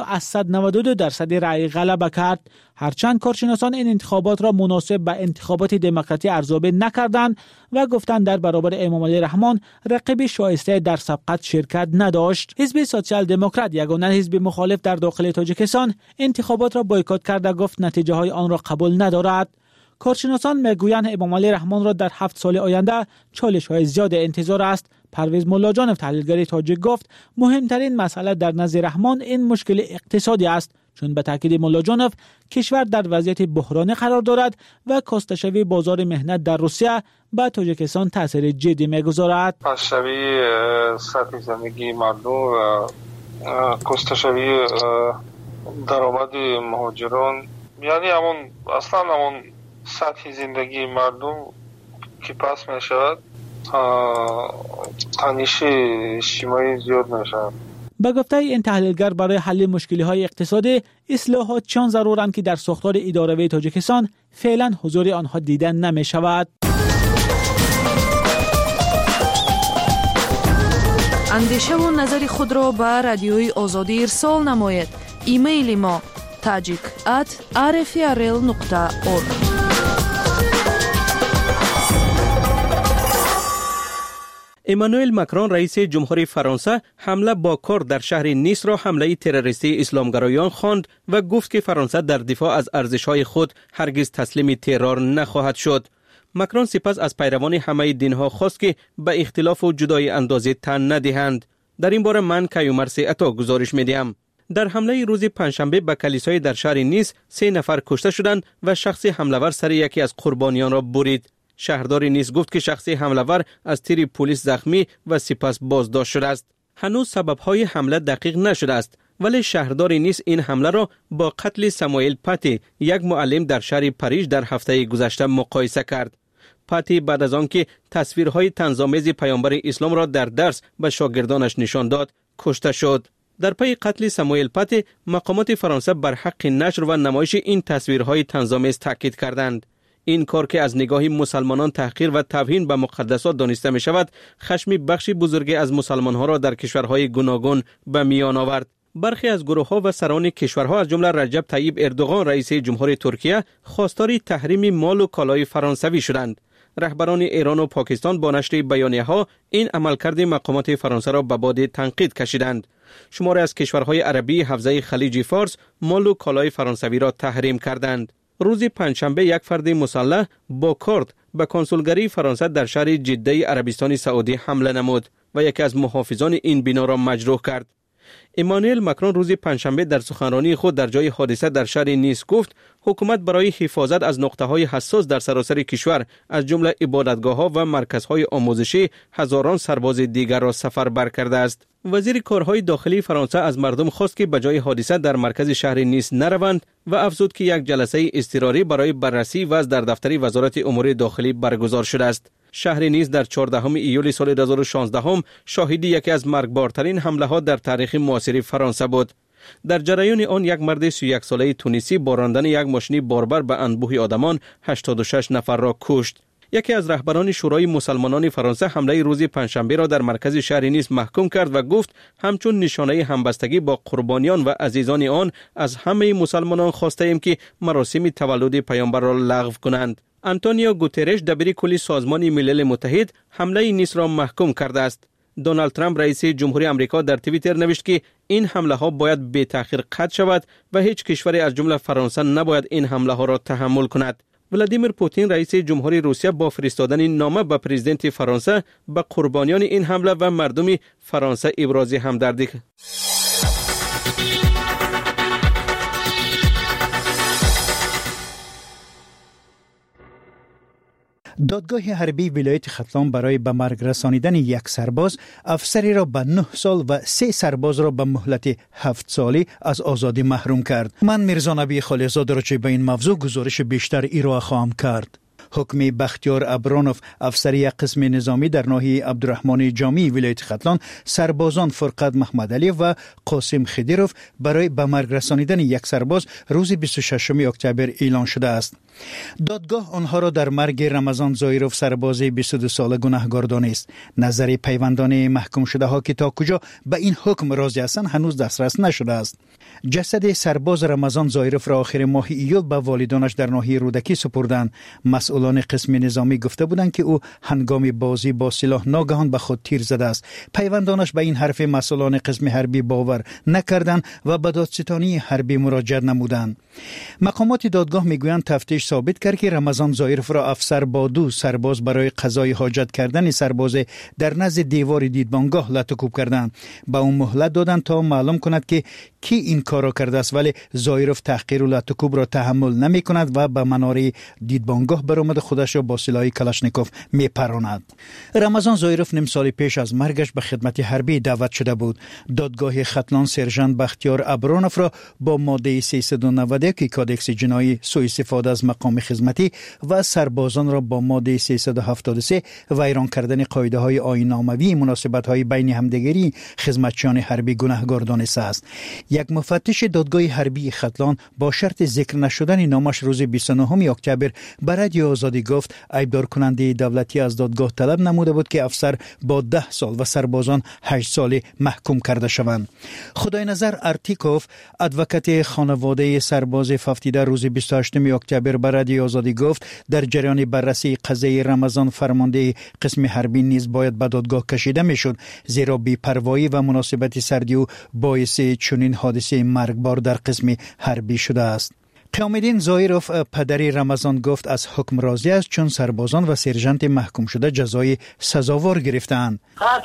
90.92% رأی غلبه کرد. هرچند کارشناسان این انتخابات را مناسب به انتخابات دموکراتی ارزیابی نکردند و گفتند در برابر امام علی رحمان رقیب شایسته در سبقت شرکت نداشت. حزب سوسیال دموکرات یگانه حزب مخالف در داخل تاجیکستان انتخابات را بایکوت کرده گفت نتیجه های آن را قبول ندارد. کارشناسان میگویند امام علی رحمان را در 7 سال آینده چالش های زیاد انتظار است. پرویز ملاجانov تحلیلگر تاجیک گفت مهمترین مسئله در نزد رحمان این مشکل اقتصادی است، چون به تاکید ملاجانov کشور در وضعیت بحرانی قرار دارد و کاستشوی بازار مهنت در روسیه به تاجیکستان تاثیر جدی میگذارد. کاستشوی سطح زندگی مردم و کاستشوی درآمد مهاجران، یعنی همون سطح زندگی مردم که پس می شود، تنش اجتماعی زیاد می شود. به گفته این تحلیلگر برای حل مشکل‌های اقتصادی اصلاحات چون ضرورند که در ساختار اداروی تاجیکستان فعلا حضور آنها دیدن نمی شود. اندیشه و نظر خود را به رادیوی آزادی ارسال نمایید. ایمیل ما tajik@rfrl.org. امانوئل مکرون رئیس جمهوری فرانسه حمله با کار در شهر نیس را حمله تروریستی اسلامگرایان خواند و گفت که فرانسه در دفاع از ارزش‌های خود هرگز تسلیم ترور نخواهد شد. مکرون سپس از پیروان همه دین‌ها خواست که به اختلاف و جدای اندازه تن ندهند. در این باره من کیومرث عطا گزارش می‌دهم. در حمله روز پنجشنبه به کلیسای در شهر نیس 3 نفر کشته شدند و شخص حمله‌ور سر یکی از قربانیان را برید. شهردار نیس گفت که شخص حمله‌ور از تیر پلیس زخمی و سپس بازداشت شده است. هنوز سبب‌های حمله دقیق نشده است، ولی شهردار نیس این حمله را با قتل ساموئل پاتی، یک معلم در شهر پاریژ در هفته گذشته مقایسه کرد. پاتی بعد از آنکه تصویرهای طنزآمیز پیامبر اسلام را در درس به شاگردانش نشان داد کشته شد. در پی قتل ساموئل پاتی مقامات فرانسه بر حق نشر و نمایش این تصویرهای طنزآمیز تاکید کردند. این کار که از نگاه مسلمانان تحقیر و توهین به مقدسات دانسته می شود، خشم بخشی بزرگی از مسلمانها را در کشورهای گوناگون به میان آورد. برخی از گروه‌ها و سران کشورها از جمله رجب طیب اردوغان رئیس جمهور ترکیه خواستار تحریم مال و کالای فرانسوی شدند. رهبران ایران و پاکستان با نشر بیانیه‌ها این عملکرد مقامات فرانسه را به باد تنقید کشیدند. شماری از کشورهای عربی حوزه خلیج فارس مال و کالای فرانسوی را تحریم کردند. روز پنجشنبه یک فرد مسلح با کارت به کنسولگری فرانسه در شهر جده عربستان سعودی حمله نمود و یکی از محافظان این بنا را مجروح کرد. ایمانوئل ماکرون روز پنجشنبه در سخنرانی خود در جای حادثه در شهر نیس گفت حکومت برای حفاظت از نقطه‌های حساس در سراسر کشور از جمله عبادتگاه‌ها و مرکزهای آموزشی هزاران سرباز دیگر را سفربر کرده است. وزیر کارهای داخلی فرانسه از مردم خواست که به جای حادثه در مرکز شهر نیس نروند و افزود که یک جلسه اضطراری برای بررسی وضع در دفتر وزارت امور داخلی برگزار شده است. شهر نیس در 14 ایول سال 2016 شاهد یکی از مرگبارترین حمله ها در تاریخ معاصر فرانسه بود. در جریان آن یک مرد 31 ساله تونسی با راندن یک ماشین باربر به انبوه آدمان 86 نفر را کشت. یکی از رهبران شورای مسلمانان فرانسه حمله روز پنجشنبه را در مرکز شهر نیس محکوم کرد و گفت همچون نشانه همبستگی با قربانیان و عزیزان آن از همه مسلمانان خواسته ایم که مراسم تولد پیامبر را لغو کنند. آنتونیو گوترش دبیر کل سازمان ملل متحد حمله نیس را محکوم کرده است. دونالد ترامپ رئیس جمهوری آمریکا در توییتر نوشت که این حمله ها باید بی تأخیر قطع شود و هیچ کشوری از جمله فرانسه نباید این حمله ها را تحمل کند. ولادیمیر پوتین رئیس جمهوری روسیه با فرستادن نامه به پرزیدنت فرانسه به قربانیان این حمله و مردم فرانسه ابراز همدردی دادگاه حربی ولایت ختلان برای به مرگ رسانیدن یک سرباز افسری را به 9 سال و 3 سرباز را به مهلت 7 سالی از آزادی محروم کرد. من میرزا نبی خالیزاده راجع به این موضوع گزارش بیشتر ارائه خواهم کرد. حکم بختیار ابرانوف افسر یک قسم نظامی در ناحیه عبدالرحمن جامی ولایت ختلان سربازان فرقت محمد علی و قاسم خدیروف برای به مرگ رسانیدن یک سرباز روز 26 اکتبر اعلان شده است. دادگاه آنها را در مرگ رمضان زایروف سرباز 22 ساله گناهکار دانست. نظر پیوندان محکوم شده ها که تا کجا به این حکم راضی هستند هنوز دسترس نشده است. جسد سرباز رمضان زایروف را آخر ماه ایول به والدانش در ناحیه رودکی سپردند. مسئولان قسم نظامی گفته بودند که او هنگام بازی با سلاح ناگهان به خود تیر زده است. پیوندانش به این حرف مسئولان قسم حربی باور نکردند و به دادستانی حربی مراجعه نمودند. مقامات دادگاه میگویند تفتیش ثابت کرد که رمضان زایروف را افسر با 2 سرباز برای قضای حاجت کردن سرباز در نزد دیوار دیدبانگاه لطکوب کردند. به اون مهلت دادند تا معلوم کند که کی این کار را کرده است، ولی زایروف تحقیر و لطکوب را تحمل نمی کند و به مناره دیدبانگاه برآمد خودش را با سلاح کلاشنیکوف می پراند. رمضان زایروف نیم سال پیش از مرگش به خدمت حربی دعوت شده بود. دادگاه ختلان سرژانت بختیار ابرانوف را با ماده 391 کادکس جنایی سوء استفاده از مقام خدمتی و سربازان را با ماده 373 ویران کردن قاعده های آیین‌ناموی مناسبت های بین همدیگری خدمتچیان حربی گناهکار دانسته است. یک مفتش دادگاه حربی ختلان با شرط ذکر نشدن نامش روز 29 اکتبر به رادیو آزادی گفت ایبدار کننده دولتی از دادگاه طلب نموده بود که افسر با 10 سال و سربازان 8 سال محکوم کرده شوند. خدای نظر ارتیکوف ادوکات خانواده سرباز ففتیده روز 28 اکتبر به رادیو آزادی گفت در جریان بررسی قضیه رمضان فرمانده قسم حربی نیز باید به دادگاه کشیده میشد، زیرا بی‌پروایی و مناسبت سردی او باعث چنین حادثه مرگبار در قسم حربی شده است. قیامالدین زایروف پدری رمضان گفت از حکم راضی است چون سربازان و سرژانت محکوم شده جزای سزاوار گرفتند.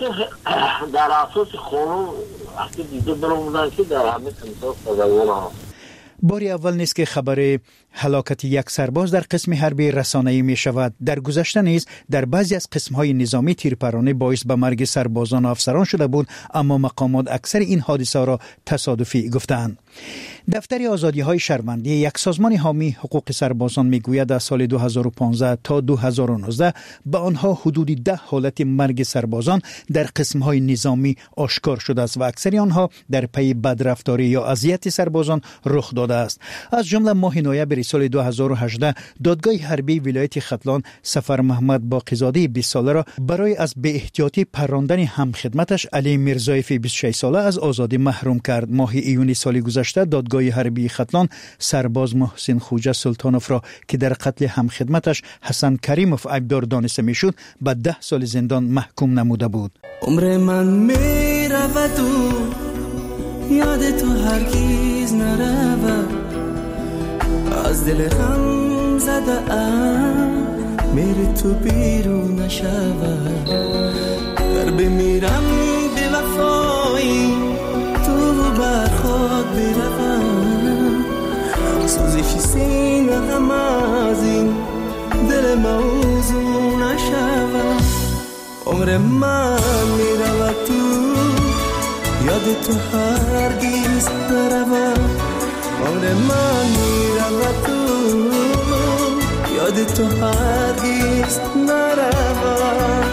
در اساس قانون وقتی دیده برامونن که در همه تمثال سزاوار. باری اول نیست که خبر هلاکت یک سرباز در قسم حربی رسانه‌ای می شود. در گذشته نیز در بعضی از قسم‌های نظامی تیرپرانی باعث به مرگ سربازان و افسران شده بود، اما مقامات اکثر این حادثه را تصادفی گفتند. دفتر آزادی‌های شهروندی، یک سازمان حامی حقوق سربازان میگوید از سال 2015 تا 2019 به آنها حدود 10 حالت مرگ سربازان در قسم‌های نظامی آشکار شده است و اکثر آنها در پی بدرفتاری یا اذیت سربازان رخ داده است. از جمله ماه نوامبر سال 2018 دادگاه حربی ولایت ختلان سفر محمد باقیزاده 20 ساله را برای از بی احتیاطی پراندن همخدمتش علی میرزایف 26 ساله از آزادی محروم کرد. ماه ایونی سال گذشته دادگاه حربی ختلان سرباز محسن خوجه سلطانوف را که در قتل همخدمتش حسن کریموف عیبدار دانسته میشد به 10 سال زندان محکوم نموده بود. عمر من میرود و یاد تو هرگز نرود، از دل غم زده ام میری تو بیرون نشود، در بمیرم به وفایی تو بر خود بروم، سوزش سینه غم از این دل موضوع نشود. عمر من میرود تو یاد تو هرگز نرود، عمر من میرود تو یاد تو هرگز نرود.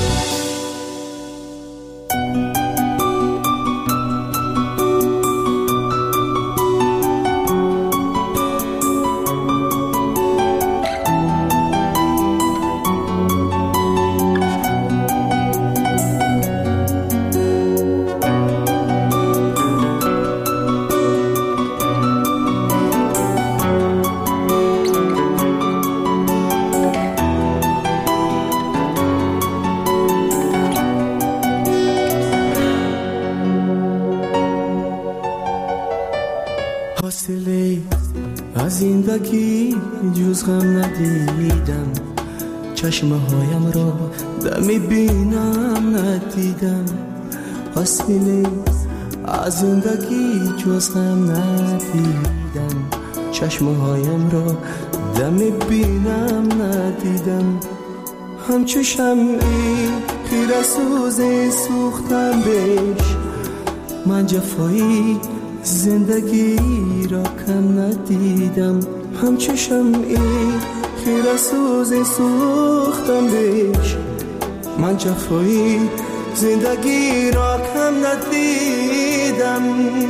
از زندگی جز غم ندیدم، چشمه هایم را دمی بینم ندیدم، حاصله از زندگی جز غم ندیدم، چشمه هایم را دمی بینم ندیدم، همچو شمعی خیره سوز سوختم بهش، من جفایی زندگی را کم ندیدم، همچو شمعی خیره سوز سوختم بهش، من جفایی زندگی را کم ندیدم.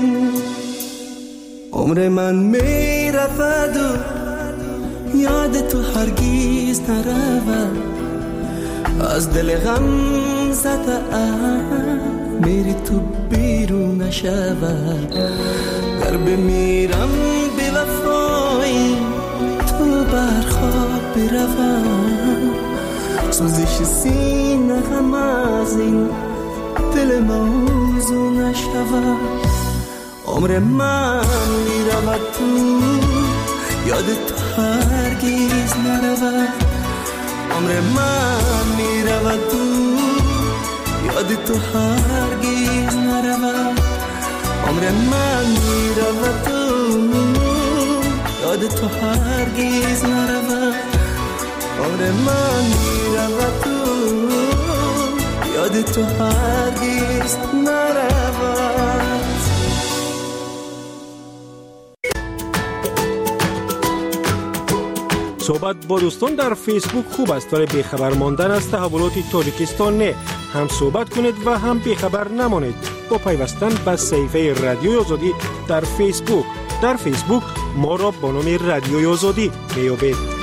عمر من می رفت و یاد تو هرگز نرود، از دل غم زده ام میری تو بیرون نشود، در بمیرم به وفایی تو بر خواب بروم، سوزش سینه غم از این دل موضوع نشود. عمر من میرود تو یاد تو هرگز نرود، عمر من میرود تو یاد تو هرگز نرود، عمر من میرود تو یاد تو هرگز نرود، عمر من میرود تو یاد تو هرگز نرود. صحبت با دوستان در فیسبوک خوب است، ولی بیخبر ماندن از تحولات تاجیکستان نه. هم صحبت کنید و هم بیخبر نمانید با پیوستن به صفحه رادیوی آزادی در فیسبوک. در فیسبوک ما را با نام رادیوی آزادی میابید.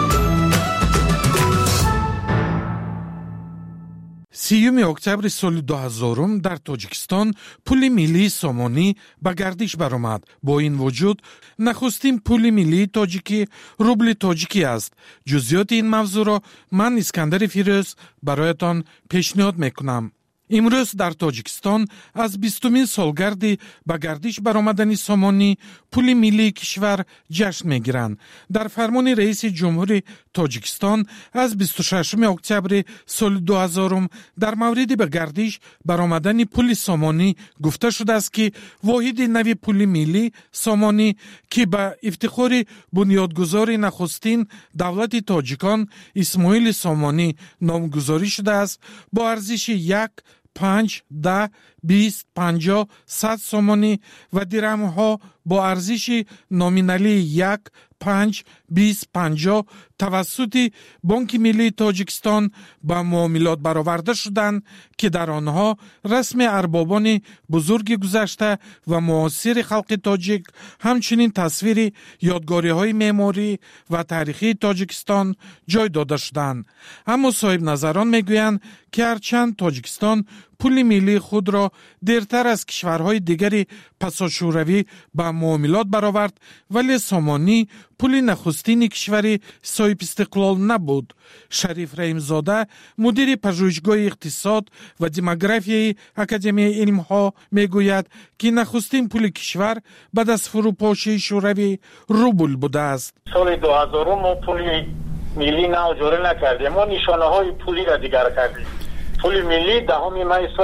30 اکتبر سال 2000 در تاجیکستان پول ملی سامانی به گردش برآمد. با این وجود نخستین پول ملی تاجیکی روبل تاجیکی است. جزئیات این موضوع را من اسکندر فیروز برایتان پیشنهاد میکنم. امروز در تاجیکستان از 20مین سالگرد به گردش برآمدن سامانی پول ملی کشور جشن میگیرند. در فرمان رئیس جمهور تاجیکستان از 26 اکتبر سال 2000 در مورد به گردش برآمدن پول سامانی گفته شده است که واحد نوی پول ملی سامانی که به افتخار بنیادگذار نخستین دولت تاجیکان اسماعیل سامانی نامگذاری شده است با ارزش 1 5 10 20 50 100 سامانی و درهم ها با ارزش نامینالی 1 5 20 50 توسط بانک ملی تاجیکستان به معاملات برآورده شدند که در آنها رسم اربابان بزرگ گذشته و معاصر خلق تاجیک همچنین تصویر یادگاری‌های معماری و تاریخی تاجیکستان جای داده شدند. اما صاحب نظران میگویند که هرچند تاجیکستان پول ملی خود را دیرتر از کشورهای دیگری پساشوروی به معاملات برآورد، ولی سامانی پول نخستین کشوری صاحب استقلال نبود. شریف رحیمزاده مدیر پژوهشگاه اقتصاد و دموگرافی اکادمی علم‌ها میگوید که نخستین پول کشور بعد از فروپاشی شوروی روبل بوده است. سال 2000 ما پول ملی نو جاری نکردیم، ما نشانه‌های پولی را دیگر کردیم. پول ملی 10 می سال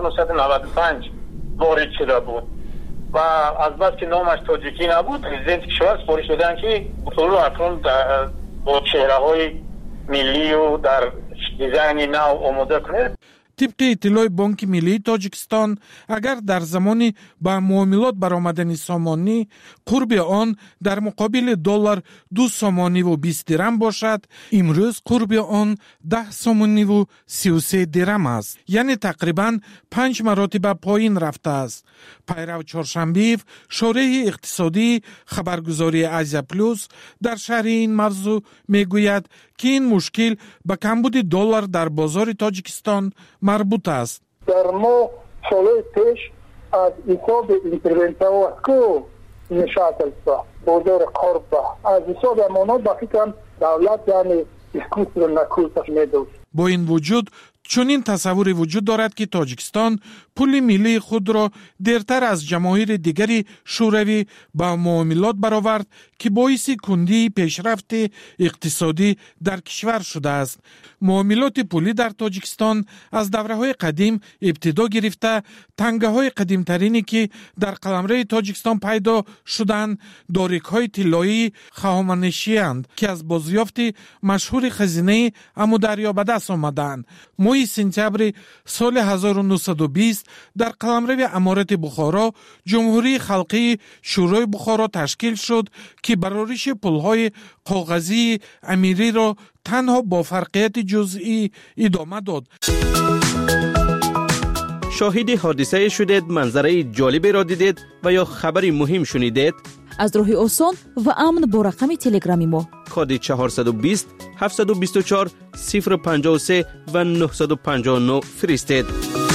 1995 وارد شده بود و از بس که نامش تاجیکی نبود، پرزیدنت کشور سفارش دادن که بطور اکنون با چهره‌های ملی و در دیزاین نو آماده کنه. طبق اطلاع بانک ملی تاجیکستان اگر در زمان با معاملات برآمدن سامانی قرب آن در مقابل دلار 2 سامانی و 20 درهم باشد، امروز قرب آن 10 سامانی و 33 درهم است، یعنی تقریبا 5 مراتب پایین رفته است. پیرو چهارشنبه شورای اقتصادی خبرگزاری آزیا پلوس در شرح این موضوع میگوید که این مشکل به کمبود دلار در بازار تاجیکستان مربوط است. در ما سالهای پیش از حساب اینترونت‌ها کو نشاط بازار قرب از حساب امانات با فکرم دولت یعنی اسکوت رو نکوتش میدوست. با این وجود چنین تصوری وجود دارد که تاجیکستان پول ملی خود را دیرتر از جماهیر دیگری شوروی با معاملات برآورد که باعث کندی پیشرفت اقتصادی در کشور شده است. معاملات پولی در تاجیکستان از دوره‌های قدیم ابتدا گرفته تنگه‌های قدیم‌ترینی که در قلمرو تاجیکستان پیدا شدند داریک‌های طلایی خهامنشی‌اند که از بازیافت مشهور خزینه امودریا به دست آمدند. ماه سپتامبر سال 1920 در قلمرو امارت بخارا جمهوری خلقی شورای بخارا تشکیل شد که برآورش پول‌های کاغذی امیری را تنها با فرقیت جزئی ادامه داد. شاهد حادثه شدید، منظره جالبی را دیدید و یا خبری مهم شنیدید؟ از راه آسان و امن با رقم تلگرامی ما کد 420 724 053 و 959 فرستید.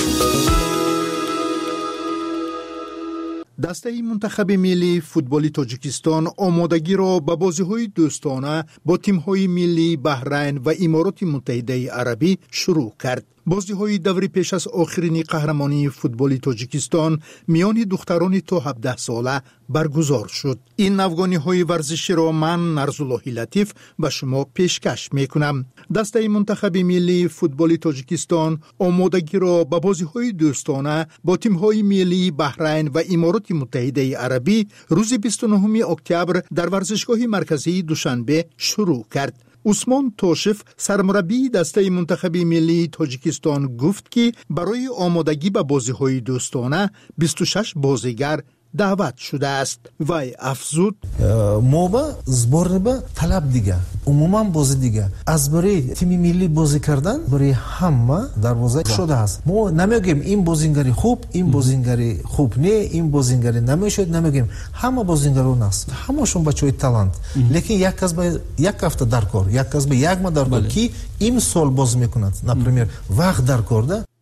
دسته منتخب ملی فوتبال تاجیکستان آمادگی را به بازی‌های دوستانه با تیم‌های ملی بحرین و امارات متحده عربی شروع کرد. بازی‌های دوری پیش از آخرین قهرمانی فوتبال تاجیکستان میان دختران تا 17 ساله برگزار شد. این نوگانی‌های ورزشی را من نرزالله لطیف به شما پیشکش می‌کنم. دسته منتخب ملی فوتبال تاجیکستان آمادگی را به بازی‌های دوستانه با تیم‌های ملی بحرین و امارات متحده عربی روز 29 اکتبر در ورزشگاه مرکزی دوشنبه شروع کرد. عثمان توشف سرمربی دسته منتخب ملی تاجیکستان گفت که برای آمادگی به بازی‌های دوستانه 26 بازیگر دعوت شده است. وای افزود ما با зборна با طلب دیگه عموما بازی دیگه از برای تیم ملی بازی کردن برای همه دروازه شده است. ما نمیگیم این بازیگری خوب، این بازیگری خوب نه، این بازیگری نمیشد، نمیگیم همه بازیگران است، همشون بچهای تالنت، لیکن یک کس به یک هفته در کار، یک کس به یک ماه در کار کی این سال باز میکند، например وقت در کار ده.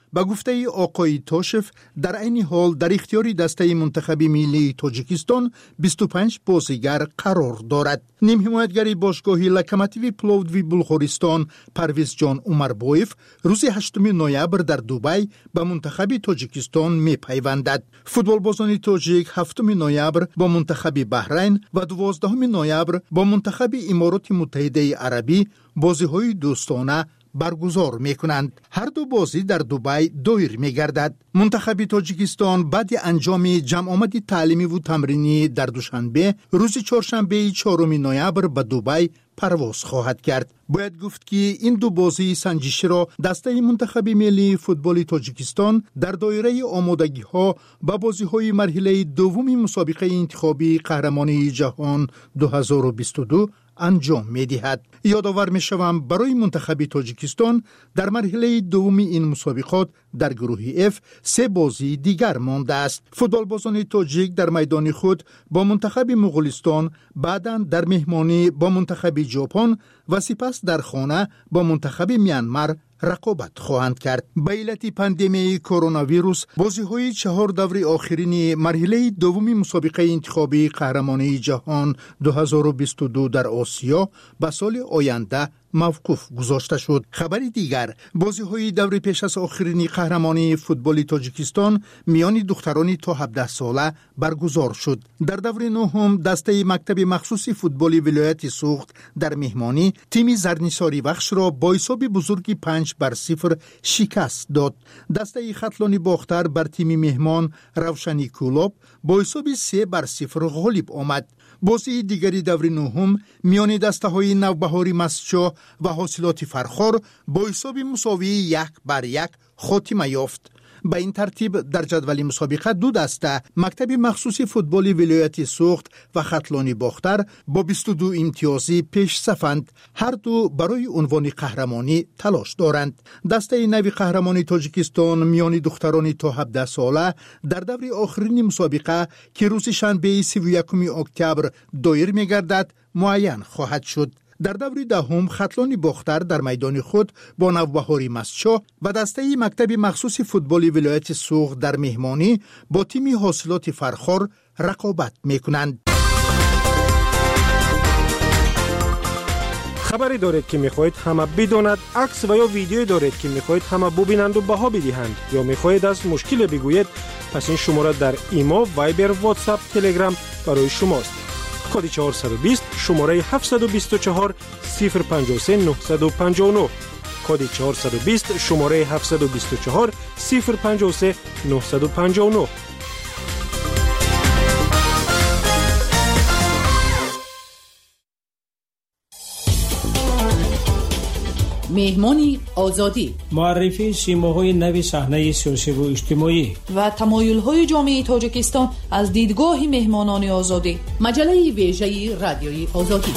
به گفته آقای توشف در این حال در اختیار دسته منتخب ملی تاجیکستان 25 بازیگر قرار دارد. نیم حمایتگر باشگاه لوکوموتیو پلوودیو بلغارستان پرویز جان عمربویف روز 8 نوامبر در دبی به منتخب تاجیکستان میپیوندد. فوتبالبازان تاجیک 7 نوامبر با منتخب بحرین و 12 نوامبر با منتخب امارات متحده عربی بازی‌های دوستانه برگزار میکنند. هر دو بازی در دبی دایر میگردد. منتخب تاجیکستان بعد انجام جمع آمد تعلیمی و تمرینی در دوشنبه روز چهارشنبه 4 نوامبر به دبی پرواز خواهد کرد. باید گفت که این دو بازی سنجشی را دسته منتخب ملی فوتبال تاجیکستان در دایره آمادگی ها به بازی های مرحله دوم مسابقه انتخابی قهرمانی جهان 2022 انجام می دهد. یادآور می شوم برای منتخب تاجیکستان در مرحله دوم این مسابقات در گروه F 3 بازی دیگر مانده است. فوتبالبازان تاجیک در میدان خود با منتخب مغولستان، بعداً در مهمانی با منتخب ژاپن و سپس در خانه با منتخب میانمار رقابت خواهند کرد. به علت پاندمی کرونا ویروس بازی‌های 4 دوره آخرین مرحله دوم مسابقه انتخابی قهرمانی جهان 2022 در آسیا به سال آینده موقوف گذاشته شد. خبر دیگر، بازی‌های دوره پیش از آخرین قهرمانی فوتبال تاجیکستان میان دختران تا 17 ساله برگزار شد. در دوره نهم دسته مکتب مخصوص فوتبال ولایت سوخت در مهمانی تیم زرنیساری بخش را با حساب بزرگی 5-0 شکست داد. دسته خطلانی باختر بر تیم مهمان روشنی کولاب با حساب 3-0 غالب آمد. بازی دیگری دوره نهم میان دسته های نوبهاری مسجد و حاصلات فرخار با حساب مساوی 1-1 خاتمه یافت. به این ترتیب در جدول مسابقه دو دسته مکتب مخصوص فوتبال ولایت سوخت و خطلانی باختر با 22 امتیازی پیش صفند. هر دو برای عنوان قهرمانی تلاش دارند. دسته نوی قهرمانی تاجیکستان میان دختران تا 17 ساله در دوره آخرین مسابقه که روز شنبه 31 اکتبر دایر می‌گردد معین خواهد شد. در دوره دهم خطلانی باختر در میدان خود با نوبهاری مسجد و دسته مکتب مخصوص فوتبال ولایت سوخت در مهمانی با تیم حاصلات فرخار رقابت میکنند. خبری دارید که میخواهید همه بداند، عکس و یا ویدیویی دارید که میخواهید همه ببینند و بها بدهند، یا میخواهید از مشکل بگویید، پس این شماره در ایما، وایبر، واتساپ، تلگرام برای شماست. کد 420 شماره 724 053 959. کد 420 شماره 724 053 959. مهمانی آزادی، معرفی سیماهای نوی صحنه سیاسی و اجتماعی و تمایل‌های جامعه تاجیکستان از دیدگاه مهمانان آزادی. مجله ویژه رادیوی آزادی.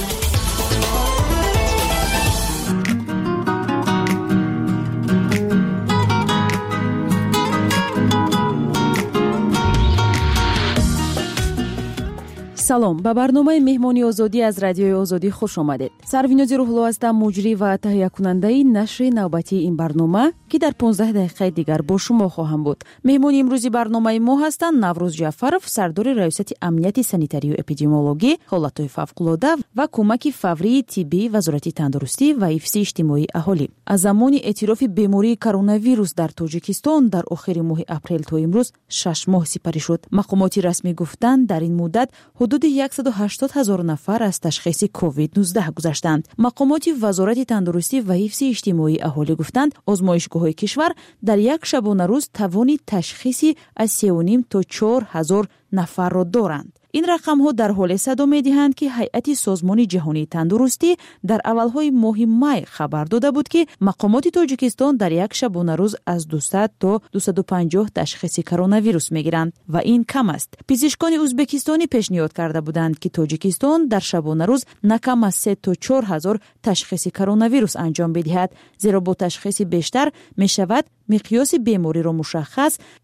салом, ба барномаи меҳмони озодӣ аз радиои озодӣ хуш омадед. Сарвинози Рӯҳло ҳастам, муҷрӣ ва таҳиякунандаи нашри навбатии ин барнома ки дар 15 дақиқаи дигар бо шумо хоҳам буд. Меҳмони имрӯзи барномаи мо ҳастанд Наврӯз Ҷаъфаров, сардори раёсати амнияти санитарию эпидемиологӣ, ҳолатҳои фавқулода ва кӯмаки фаврии тиббии Вазорати тандурустӣ ва ҳифзи иҷтимоии аҳолӣ. Аз замони эътирофи бемории коронавирус дар Тоҷикистон дар охири моҳи апрел то имрӯз 6 моҳ сипарӣ шуд. Мақомоти расмӣ гуфтанд, дар ин муддат ҳудуди 180 000 нафар аз ташхиси COVID-19 гузаштанд. Мақомоти Вазорати тандурустӣ ва ҳифзи иҷтимоии аҳолӣ гуфтанд, озмоишгоҳҳои кишвар дар як шабонарӯз тавони ташхиси аз 3.5 то 4 000 нафарро доранд. ин рақамҳо дар ҳоле садо медиҳанд ки ҳайати созмони ҷаҳонии тандурустӣ дар аввалҳои моҳи май хабар дода буд ки мақомоти Тоҷикистон дар як шабонарӯз аз 200 то 250 ташхиси коронавирус мегиранд ва ин кам аст. Пизишкони ӯзбекистонӣ пешниҳод карда буданд ки Тоҷикистон дар шабонарӯз на кам аз 3 то 4 000 ташхиси коронавирус анҷом бидиҳад, зеро бо ташхиси бештар мешавад миқёси бемориро мушаххас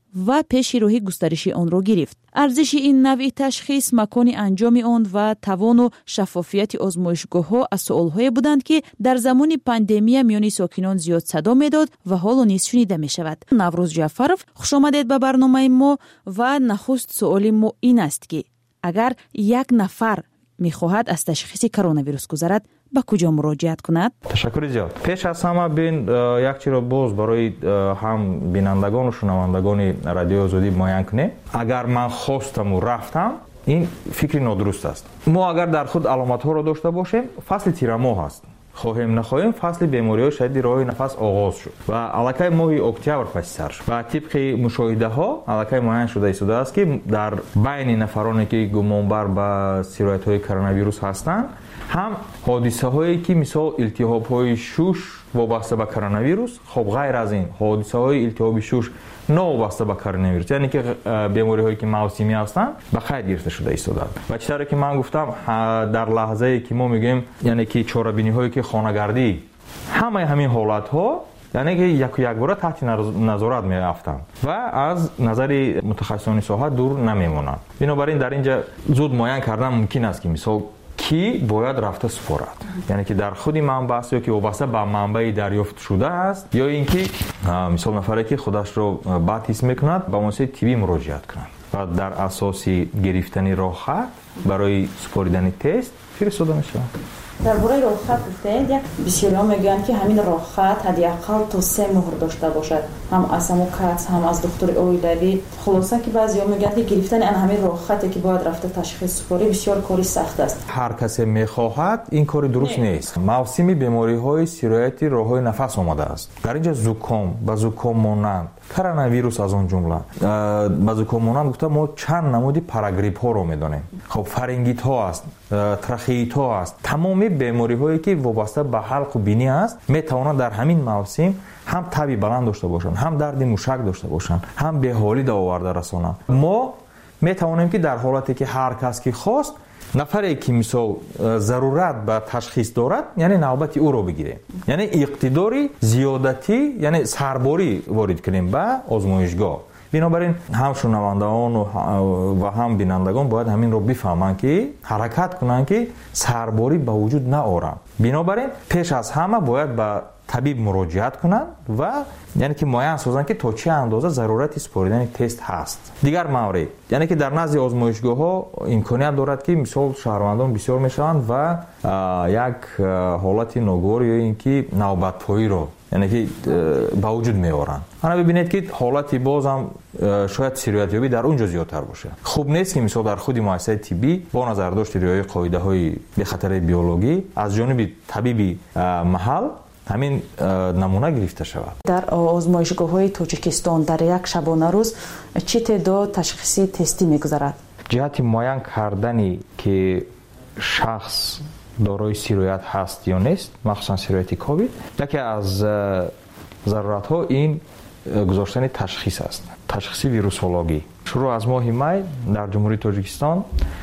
و پیش روی گسترش آن را گرفت. ارزش این نوع تشخیص، مکان انجام آن و توان و شفافیت آزمایشگاه‌ها از سوال‌های بودند که در زمان پاندمی میان ساکنان زیاد صدا می‌داد و حالا نیز شنیده می‌شود. نوروز جعفرов، خوش آمدید به برنامه ما. و نخست سوال ما این است که اگر یک نفر می‌خواهد از تشخیص کرونا ویروس گذرد، به کجا مراجعت کند؟ تشکر زیاد. پیش از همه بین یک چیز را باز برای هم بینندگان و شنوندگان رادیوی آزادی بیان کنیم. اگر من خواستم و رفتم، این فکر نادرست است. ما اگر در خود علامت ها را داشته باشیم، فصل تیر ماه است. خواهیم نخواهیم فصل بیماری‌های شدید راه نفس آغاز شد و الکی ماه اکتبر پس سر شد و طبق مشاهده ها الکی معین شده است که در بین نفرانی که گمانبر به سرایت‌های کرونا ویروس هستند، هم حادثه هایی که مثل التهاب های شوش وابسته به کرونا ویروس، خب غیر از این حادثه های التهاب شوش نوابسته به کرونا ویروس، یعنی که بیماری هایی که موسمی هستند به خیر گرفته شده ایستادند. و چطوری که من گفتم در لحظه ای که ما میگیم یعنی که چاره‌بینی هایی که خانه‌گردی، همه همین حالت ها یعنی که یک بار تحت نظارت میافتند و از نظر متخصصان ساحت دور نمیمونند. بنابراین در اینجا زود معین کردن ممکن است که مثلا کی باید رفته سپارد، یعنی که در خودی منبع است یا که وابسته به منبع دریافت شده است، یا اینکه مثلا نفری که خودش رو بد حس میکند به مؤسسه طبی مراجعت کند و در اساس گرفتن راحت برای سپاریدن تست فرستاده میشه. درباره راحت گفتید، یک بسیاری میگن که همین راحت حداقل تا 3 مهر داشته باشد، هم از کات هم از دکتر اویلوی. خلاصه که بعضیا میگن که گرفتن همین راحتی که باید رفته تشخیص سپاری بسیار کاری سخت است. هر کسی میخواهد این کار درست نیست. موسمی بیماری های سرایتی راههای نفس آمده است. در اینجا زکام با زکام مانند کرونا ویروس از اون جمله، با زکام مانند گفتم ما چند نمودی پاراگریپ ها رو میدونیم. خب فرنگیت ها است، تراخیت ها است، تمام بیماری هایی که وابسته به حلق و بینی است میتوانند در همین موسم هم تبی بلند داشته باشند، هم درد موشک داشته باشند، هم به حالی دو آورده رسانند. ما میتوانیم که در حالتی که هر کس که خواست نفری که مثلا ضرورت به تشخیص دارد، یعنی نوبت او رو بگیریم، یعنی اقتداری زیادتی، یعنی سرباری وارد کنیم به آزمایشگاه. بنابراین هم شنوندگان و هم بینندگان باید همین رو بفهمند که حرکت کنند که سرباری به وجود نآورند. بنابراین پیش از همه باید به طبیب مراجعت کنند و یعنی که معین سازند که تا چه اندازه ضرورت سپاریدن تست هست. دیگر مورد یعنی که در نزد آزمایشگاه ها امکانیت دارد که مثال شهروندان بسیار میشوند و یک حالت ناگوار یا اینکه نوبت پایی رو یعنی که با وجود میارن. انا ببینید که حالتی بازم شاید سریعت یابی در اونجا زیادتر باشه. خوب نیست که مثلا در خودی مؤسسه طبی با نظر داشت رعایت قاعده های به خطر بیولوژی از جانب طبیب محل همین نمونه گرفته شود. در آزمایشگاه های تاجیکستان در یک شبانه روز چه تعداد تشخیصی تستی میگذرد؟ جهت معین کردنی که شخص دارای سرایت هست یا نیست، مخصوصا سرایت کووید، یکی از ضرورت ها این گذاشتن تشخیص است، تشخیص ویروسولوژی. شروع از ماه می در جمهوری تاجیکستان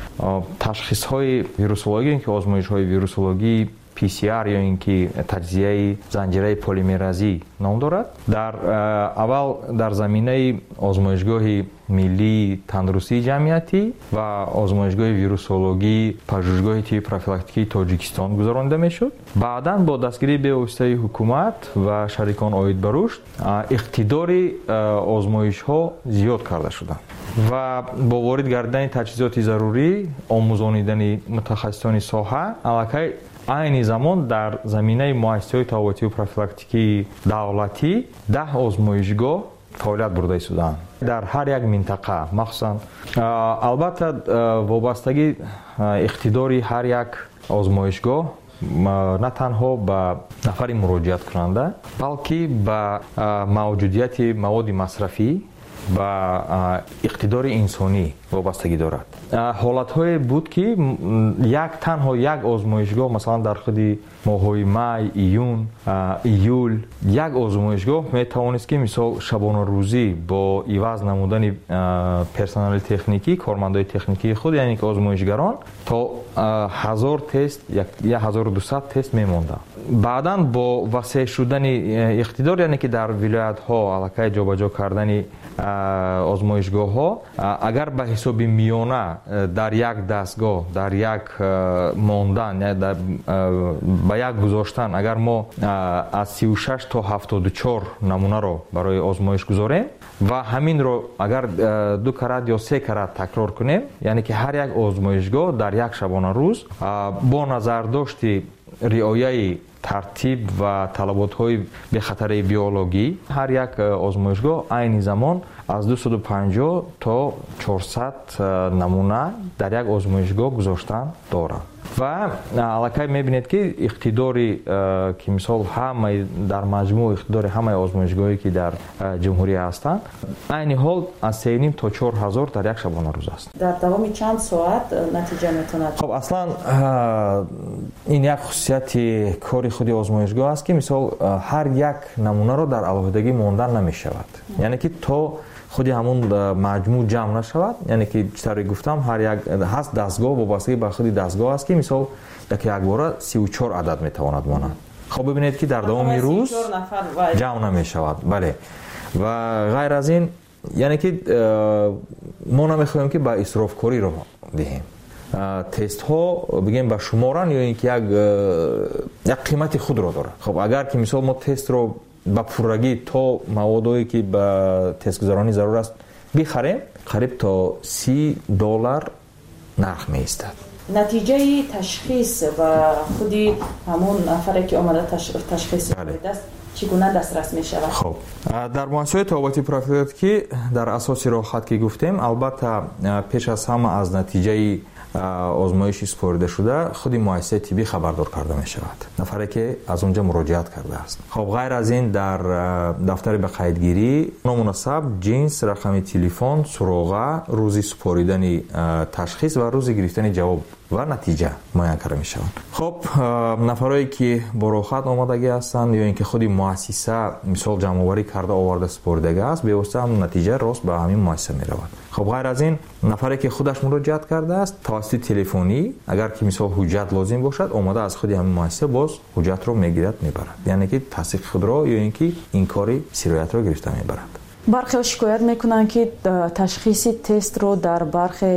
تشخیص های ویروسولوژی که آزمایش های ویروسولوژی PCR یا اینکه تجزیه زنجیره پلیمرازی نام دارد. در اول در زمینه آزمایشگاه ملی تندرستی جمعیتی و آزمایشگاه ویروسولوژی پژوهشگاه طب پروفیلاکتیکی تاجیکستان گذرانده میشد. بعداً با دستگیری به واسطه حکومت و شریکان عاید به رشد اقتدار آزمایش ها زیاد کرده شدند و با وارد گردیدن تجهیزات ضروری، آموزانیدن متخصصان ساحه، الکی این زمان در زمینه مؤسسه‌های تابعاتی و پروفیلاکتیکی دولتی 10 آزمایشگاه فعالیت برده ایستادند در هر یک منطقه. مخصوصا البته وابستگی اقتداری هر یک آزمایشگاه نه تنها به نفر مراجعت کننده بلکه به موجودیت مواد مصرفی و اقتدار انسانی وابستگی دارد. حالت‌های بود که تنها یک آزمایشگاه مثلا در خود ماه‌های می، ایون، ایول یک آزمایشگاه میتوانست که مثلا شبانه روزی با عوض نمودن پرسنل تکنیکی، کارمندای تکنیکی خود یعنی که آزمایشگران تا 1000 تست یا 1200 تست میمونده. баъдан бо васеъ шудани иқтидор, яъне ки дар вилоятҳо аллакай ҷобаҷо кардани озмоишгоҳҳо, агар ба ҳисоби миёна дар як дастгоҳ, дар як мондан, ба як гузоштан, агар мо аз 36 то 74 намунаро барои озмоиш гузорем ва ҳаминро агар 2 карат ё 3 карат такрор кунем, яъне ки ҳар як озмоишгоҳ дар як шабонарӯз бо назардошти риояи тартиб ва талаботҳои бехатараи биологӣ, ҳар як озмоишгоҳ айни замон аз 250 то 400 намуна дар як озмоишгоҳ гузоштан дорад. ва аллакай мебинед ки иқтидори ки мисол ҳамаи дар маҷмӯъ иқтидори ҳамаи озмоишгоҳе ки дар ҷумҳурия ҳастанд айни ҳол аз 3,5 то 4,000 дар як шабонарӯз аст. дар давоми чанд соат натиҷа метавонад? хоб аслан ин як хусусияти кори худи озмоишгоҳ аст ки мисол ҳар як намунаро дар алоҳидагӣ мондан намешавад, яъне ки то худи ҳамун маҷмӯъ ҷамъ нашавад, яъне ки читаре гуфтам ҳар як ҳаст дастгоҳ, вобастагӣ ба худи дастгоҳ аст ки мисол якбора 34 адад метавонад монад. хоб бибинед ки дар давоми рӯз ҷамъ намешавад. бале, ва ғайр аз ин, яъне ки мо намехоҳем ки ба исрофкорӣ роҳ диҳем. тестҳо бигем ба шуморан ё ин ки як қимати худро дорад. хоб агар ки мисол мо тестро ба пуррагӣ то маводое ки ба тестгузаронӣ зарур аст бихарем, қариб то $30 нарх меистад. натиҷаи ташхис ва худи ҳамон нафаре ки омада ташхис даст чӣ гуна дастрас мешавад? хоб дар муассисаҳои табобати профилактикӣ дар асоси роҳхат ки гуфтем, албатта пеш аз ҳама аз натиҷаи озмоиши супорида шуда худи муассисаи тиббӣ хабардор карда мешавад, нафаре ки аз онҷа муроҷиат кардааст. хоб ғайр аз ин дар дафтари ба қайдгирӣ ному насаб, ҷинс, рақами телефон, суроға, рӯзи супоридани ташхис ва рӯзи гирифтани ҷавоб ва натиҷа муайян карда мешаванд. хоб нафарое ки бо роҳхат омадагӣ ҳастанд ё ин ки худи муассиса мисол ҷамъоварӣ карда оварда супоридагӣ аст, бевосита ҳам натиҷа рост ба ҳамин муассиса меравад. хоб ғайр аз ин нафаре ки худаш муроҷиат кардааст тавассути телефонӣ, агар ки мисол ҳуҷҷат лозим бошад, омада аз худи ҳамин муассиса боз ҳуҷҷатро мегирад мебарад, яъне ки тасдиқи худро ё ин ки инкори сироятро гирифта мебарад. бархеҳо шикоят мекунанд ки ташхиси тестро дар бархе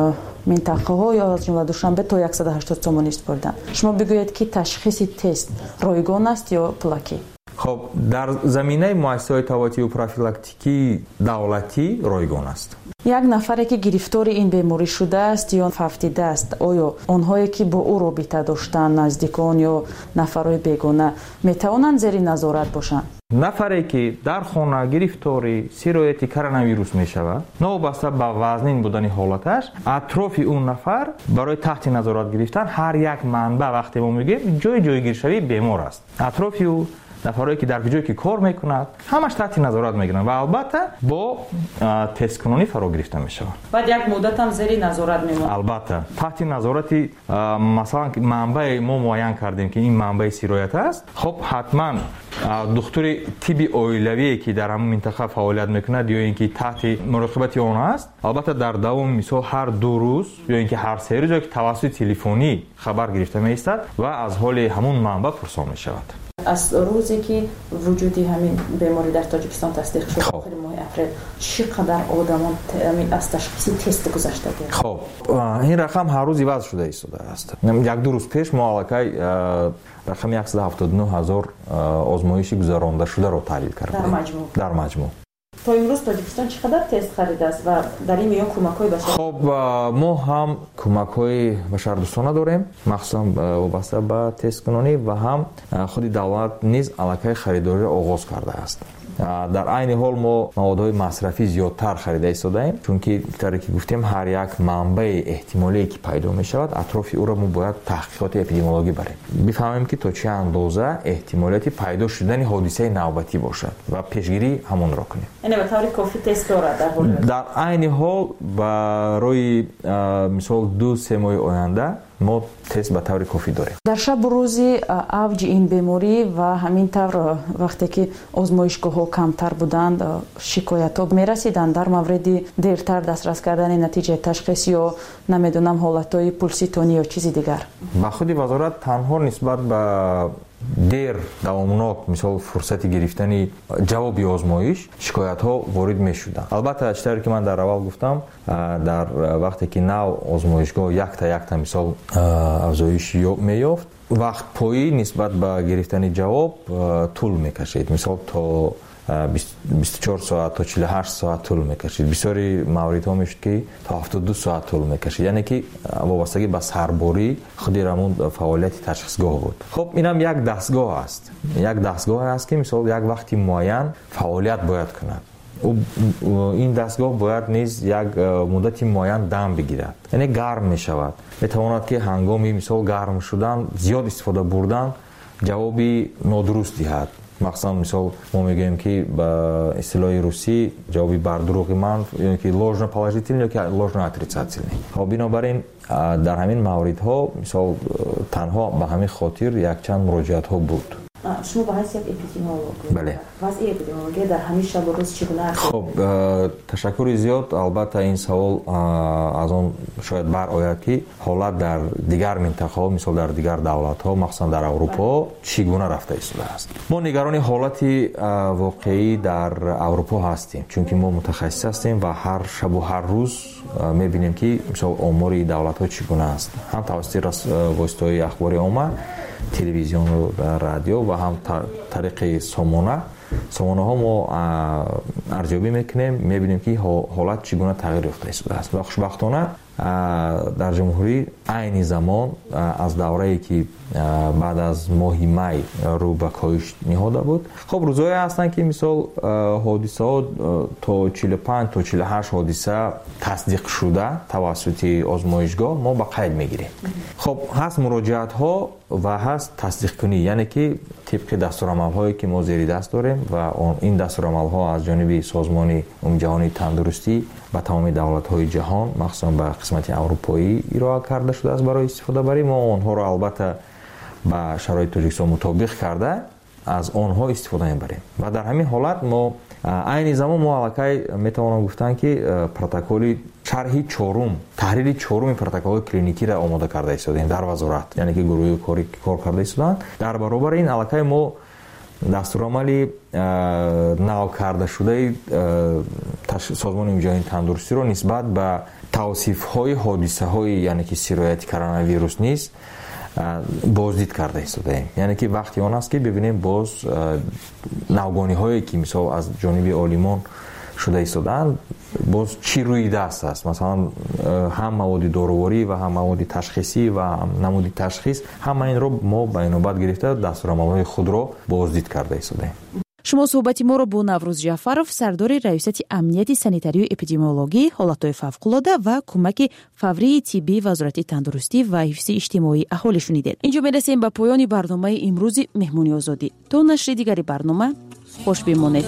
минтақаҳо ё аз ҷумла душанбе то 180 сомонӣ супориданд. шумо бигӯед ки ташхиси тест ройгон аст ё пулакӣ? хоб дар заминаи муассисаҳои табобатию профилактикии давлатӣ ройгон аст. як нафаре ки гирифтори ин беморӣ шудааст ё фавтидааст, оё онҳое ки бо ӯ робита доштанд, наздикон ё нафарои бегона метавонанд зери назорат бошанд? нафаре ки дар хона гирифтори сирояти коронавирус мешавад, новобаста ба вазнин будани ҳолаташ, атрофи он нафар барои таҳти назорат гирифтан ҳар як манбаъ, вақте мо мегӯем ҷойгиршавии бемор аст, атрофи ӯ нафарое ки дар ҷое ки кор мекунад ҳамаш таҳти назорат мегиранд ва албатта бо тесткунонӣ фаро гирифта мешаванд. баъд як муддатам зери назорат мемонад. албатта таҳти назорати масалан манбаи мо муайян кардем ки ин манбаи сироят аст, хоб ҳатман духтури тибби оилавие ки дар ҳамон минтақа фаъолият мекунад ё ин ки таҳти муроқибати он аст, албатта дар давоми мисол ҳар 2 рӯз ё ин ки ҳар 3 рӯз ё ки тавассути телефонӣ хабар гирифта меистад ва аз ҳоли ҳамон манбаъ пурсон мешавад. аз рӯзе ки вуҷуди ҳамин беморӣ дар тоҷикистон тасдиқ шуд охири моҳи апрел чӣ қадар одамон аз ташхиси тест гузаштагианд? хоб ин рақам ҳар рӯз иваз шуда истодааст. 1-2 рӯз пеш мо аллакай рақами 179,000 озмоиши гузарондашударо таҳлил кардем дар маҷмӯъ. то имрӯз тоҷикистон чӣ қадар тест харидааст ва дар ин миён кӯмакҳои башар? хоб мо ҳам кӯмакҳои башардӯстона дорем, махсусан вобаста ба тесткунонӣ ва ҳам худи давлат низ аллакай харидориро оғоз кардааст. дар айни ҳол мо маводҳои масрафӣ зиёдтар харида истодаем, чунки таре ки гуфтем ҳар як манбаи эҳтимолие ки пайдо мешавад, атрофи ӯро мо бояд таҳқиқоти эпидемиологӣ барем, бифаҳмем ки то чӣ андоза эҳтимолияти пайдо шудани ҳодисаи навбатӣ бошад ва пешгирии ҳамонро кунем. яъне ба таври кофӣ тест дорад дар ҳоли дар айни ҳол барои мисол 2-3 моҳи оянда мо тест ба таври кофӣ дорем. дар шабу рӯзи авҷи ин беморӣ ва ҳамин тавр вақте ки озмоишгоҳҳо камтар буданд, шикоятҳо мерасиданд дар мавриди дертар дастрас кардани натиҷаи ташхис ё намедонам ҳолатҳои пулси тонӣ ё чизи дигар? ба худи вазорат танҳо нисбат ба дер давомнок мисол фурсати гирифтани ҷавоби озмоиш шикоятҳо ворид мешуданд. албатта читаре ки ман дар аввал гуфтам, дар вақте ки нав озмоишгоҳ якта мисол афзоиш меёфт, вақтпоӣ нисбат ба гирифтани ҷавоб тӯл мекашид. Мисол то 24 соат то 48 соат тӯл мекашид. бисёри мавридҳо мешуд ки то 72 соат тӯл мекашид. яъне ки вобастагӣ ба сарборӣ худи рамон фаъолияти ташхисгоҳ буд. хоб инам як дастгоҳ аст. Як дастгоҳ аст ки мисол як вақти муайян фаъолият бояд кунад. ин дастгоҳ бояд низ як муддати муайян дам бигирад, яъне гарм мешавад. метавонад ки ҳангоми мисол гарм шудан зиёд истифода бурдан ҷавоби нодуруст диҳад. махсусан мисол мо мегӯем ки ба истилоҳи русӣ ҷавоби бар дурӯғи манф ки ложно положительный ёки ложно отрицательный. бинобар ин дар ҳамин мавридҳо мисол танҳо ба ҳамин хотир якчанд муроҷиатҳо буд. шумо ба ҳайси як эпидемиолог бале вазъи эпидемиология дар ҳамин шабу рӯз чӣ гуна аст? хоб ташаккури зиёд. албатта ин савол аз он шояд барояд ки ҳолат дар дигар минтақаҳо мисол дар дигар давлатҳо махсусан дар аврупо чӣ гуна рафта истодааст. мо нигарони ҳолати воқеӣ дар аврупо ҳастем, чунки мо мутахассис ҳастем ва ҳар шабу ҳар рӯз мебинем ки мисол омори давлатҳо чӣ гуна аст. ҳам тавассути воситаҳои ахбори омма, телевизиону радио ва ҳам тариқи сомонаҳо мо арзёбӣ мекунем, мебинем ки ҳолат чӣ гуна тағйир ёфта истодааст. ва хушбахтона дар ҷумҳурӣ айни замон аз даврае ки баъд аз моҳи май рӯ ба коҳиш ниҳода буд. хоб рӯзҳое ҳастанд ки мисол ҳодисаҳо то 45 то 48 ҳодиса тасдиқшуда тавассути озмоишгоҳ мо ба қайд мегирем. хоб ҳаст муроҷиатҳо ва ҳаст тасдиқкунӣ, яъне ки тибқи дастурамалҳое ки мо зери даст дорем ва ин дастурамалҳо аз ҷониби созмони умумиҷаҳонии тандурустӣ ба тамоми давлатҳои ҷаҳон махсусан ба қисмати аврупоӣ ироа карда шудааст барои истифодабарӣ. мо онҳоро албатта ба шароити Тоҷикистон мутобиқ карда аз онҳо истифода мебарем. ва дар ҳамин ҳолат мо айни замон мо аллакай метавонам гуфтан ки протоколи шарҳи чорум, таҳрири чорум протоколи клиникиро омода карда истодем дар вазорат, яъне ки гурӯҳи кор карда истоданд. дар баробари ин аллакай мо дастурамали нав карда шудаи созмони умумиҷаҳонии тандурустиро нисбат ба тавсифҳои ҳодисаҳои яъне ки сирояти коронавирус низ боздид карда истодаем. яъне ки вақти он аст ки бибинем боз навгониҳое ки мисол аз ҷониби олимон шуда истодаанд боз чӣ рӯи даст аст. масалан ҳам маводи дороворӣ ва ҳам маводи ташхисӣ ва ҳам намуди ташхис, ҳама инро мо ба инобат гирифта дастурамалҳои худро боздид карда истодаем. шумо суҳбати моро бо Наврӯз Ҷаъфаров, сардори раёсати амнияти санитарию эпидемиологӣ, ҳолатҳои фавқулода ва кӯмаки фаврии тиббии Вазорати тандурустӣ ва ҳифзи иҷтимоӣ аҳолӣ шунидед. инҷо мерасем ба поёни барномаи имрӯзи меҳмони озодӣ. то нашри дигари барнома хуш бимонед.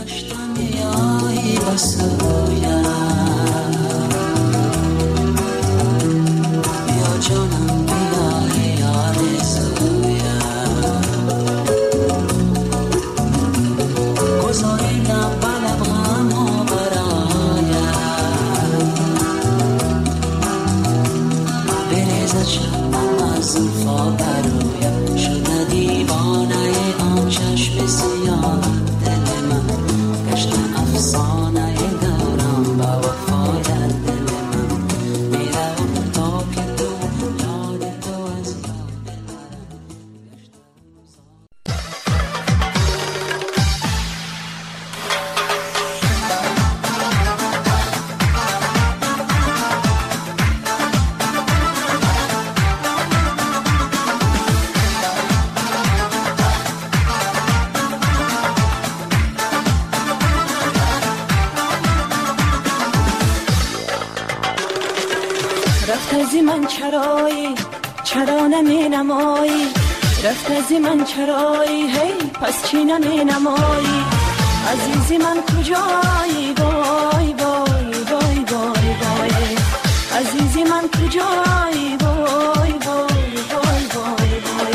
چرا نمی نمایی رفت از من چرایی هی پس چی نمی نمایی عزیزی من کجایی وای وای وای وای وای عزیزی من کجایی وای وای وای وای وای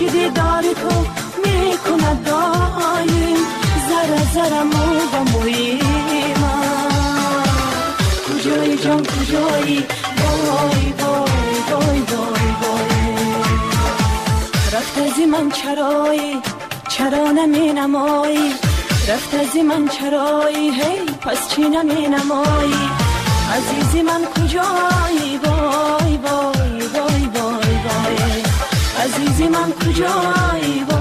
چی دیدار تو میکند دایم ذره ذره مو به موی من کجایی جان کجایی وای وای وای وای وای رفت از من چرا نمی نمایی رفت از من چرایی هی پس چی نمی نمایی عزیزی من کجایی وای وای وای وای وای عزیزی من کجایی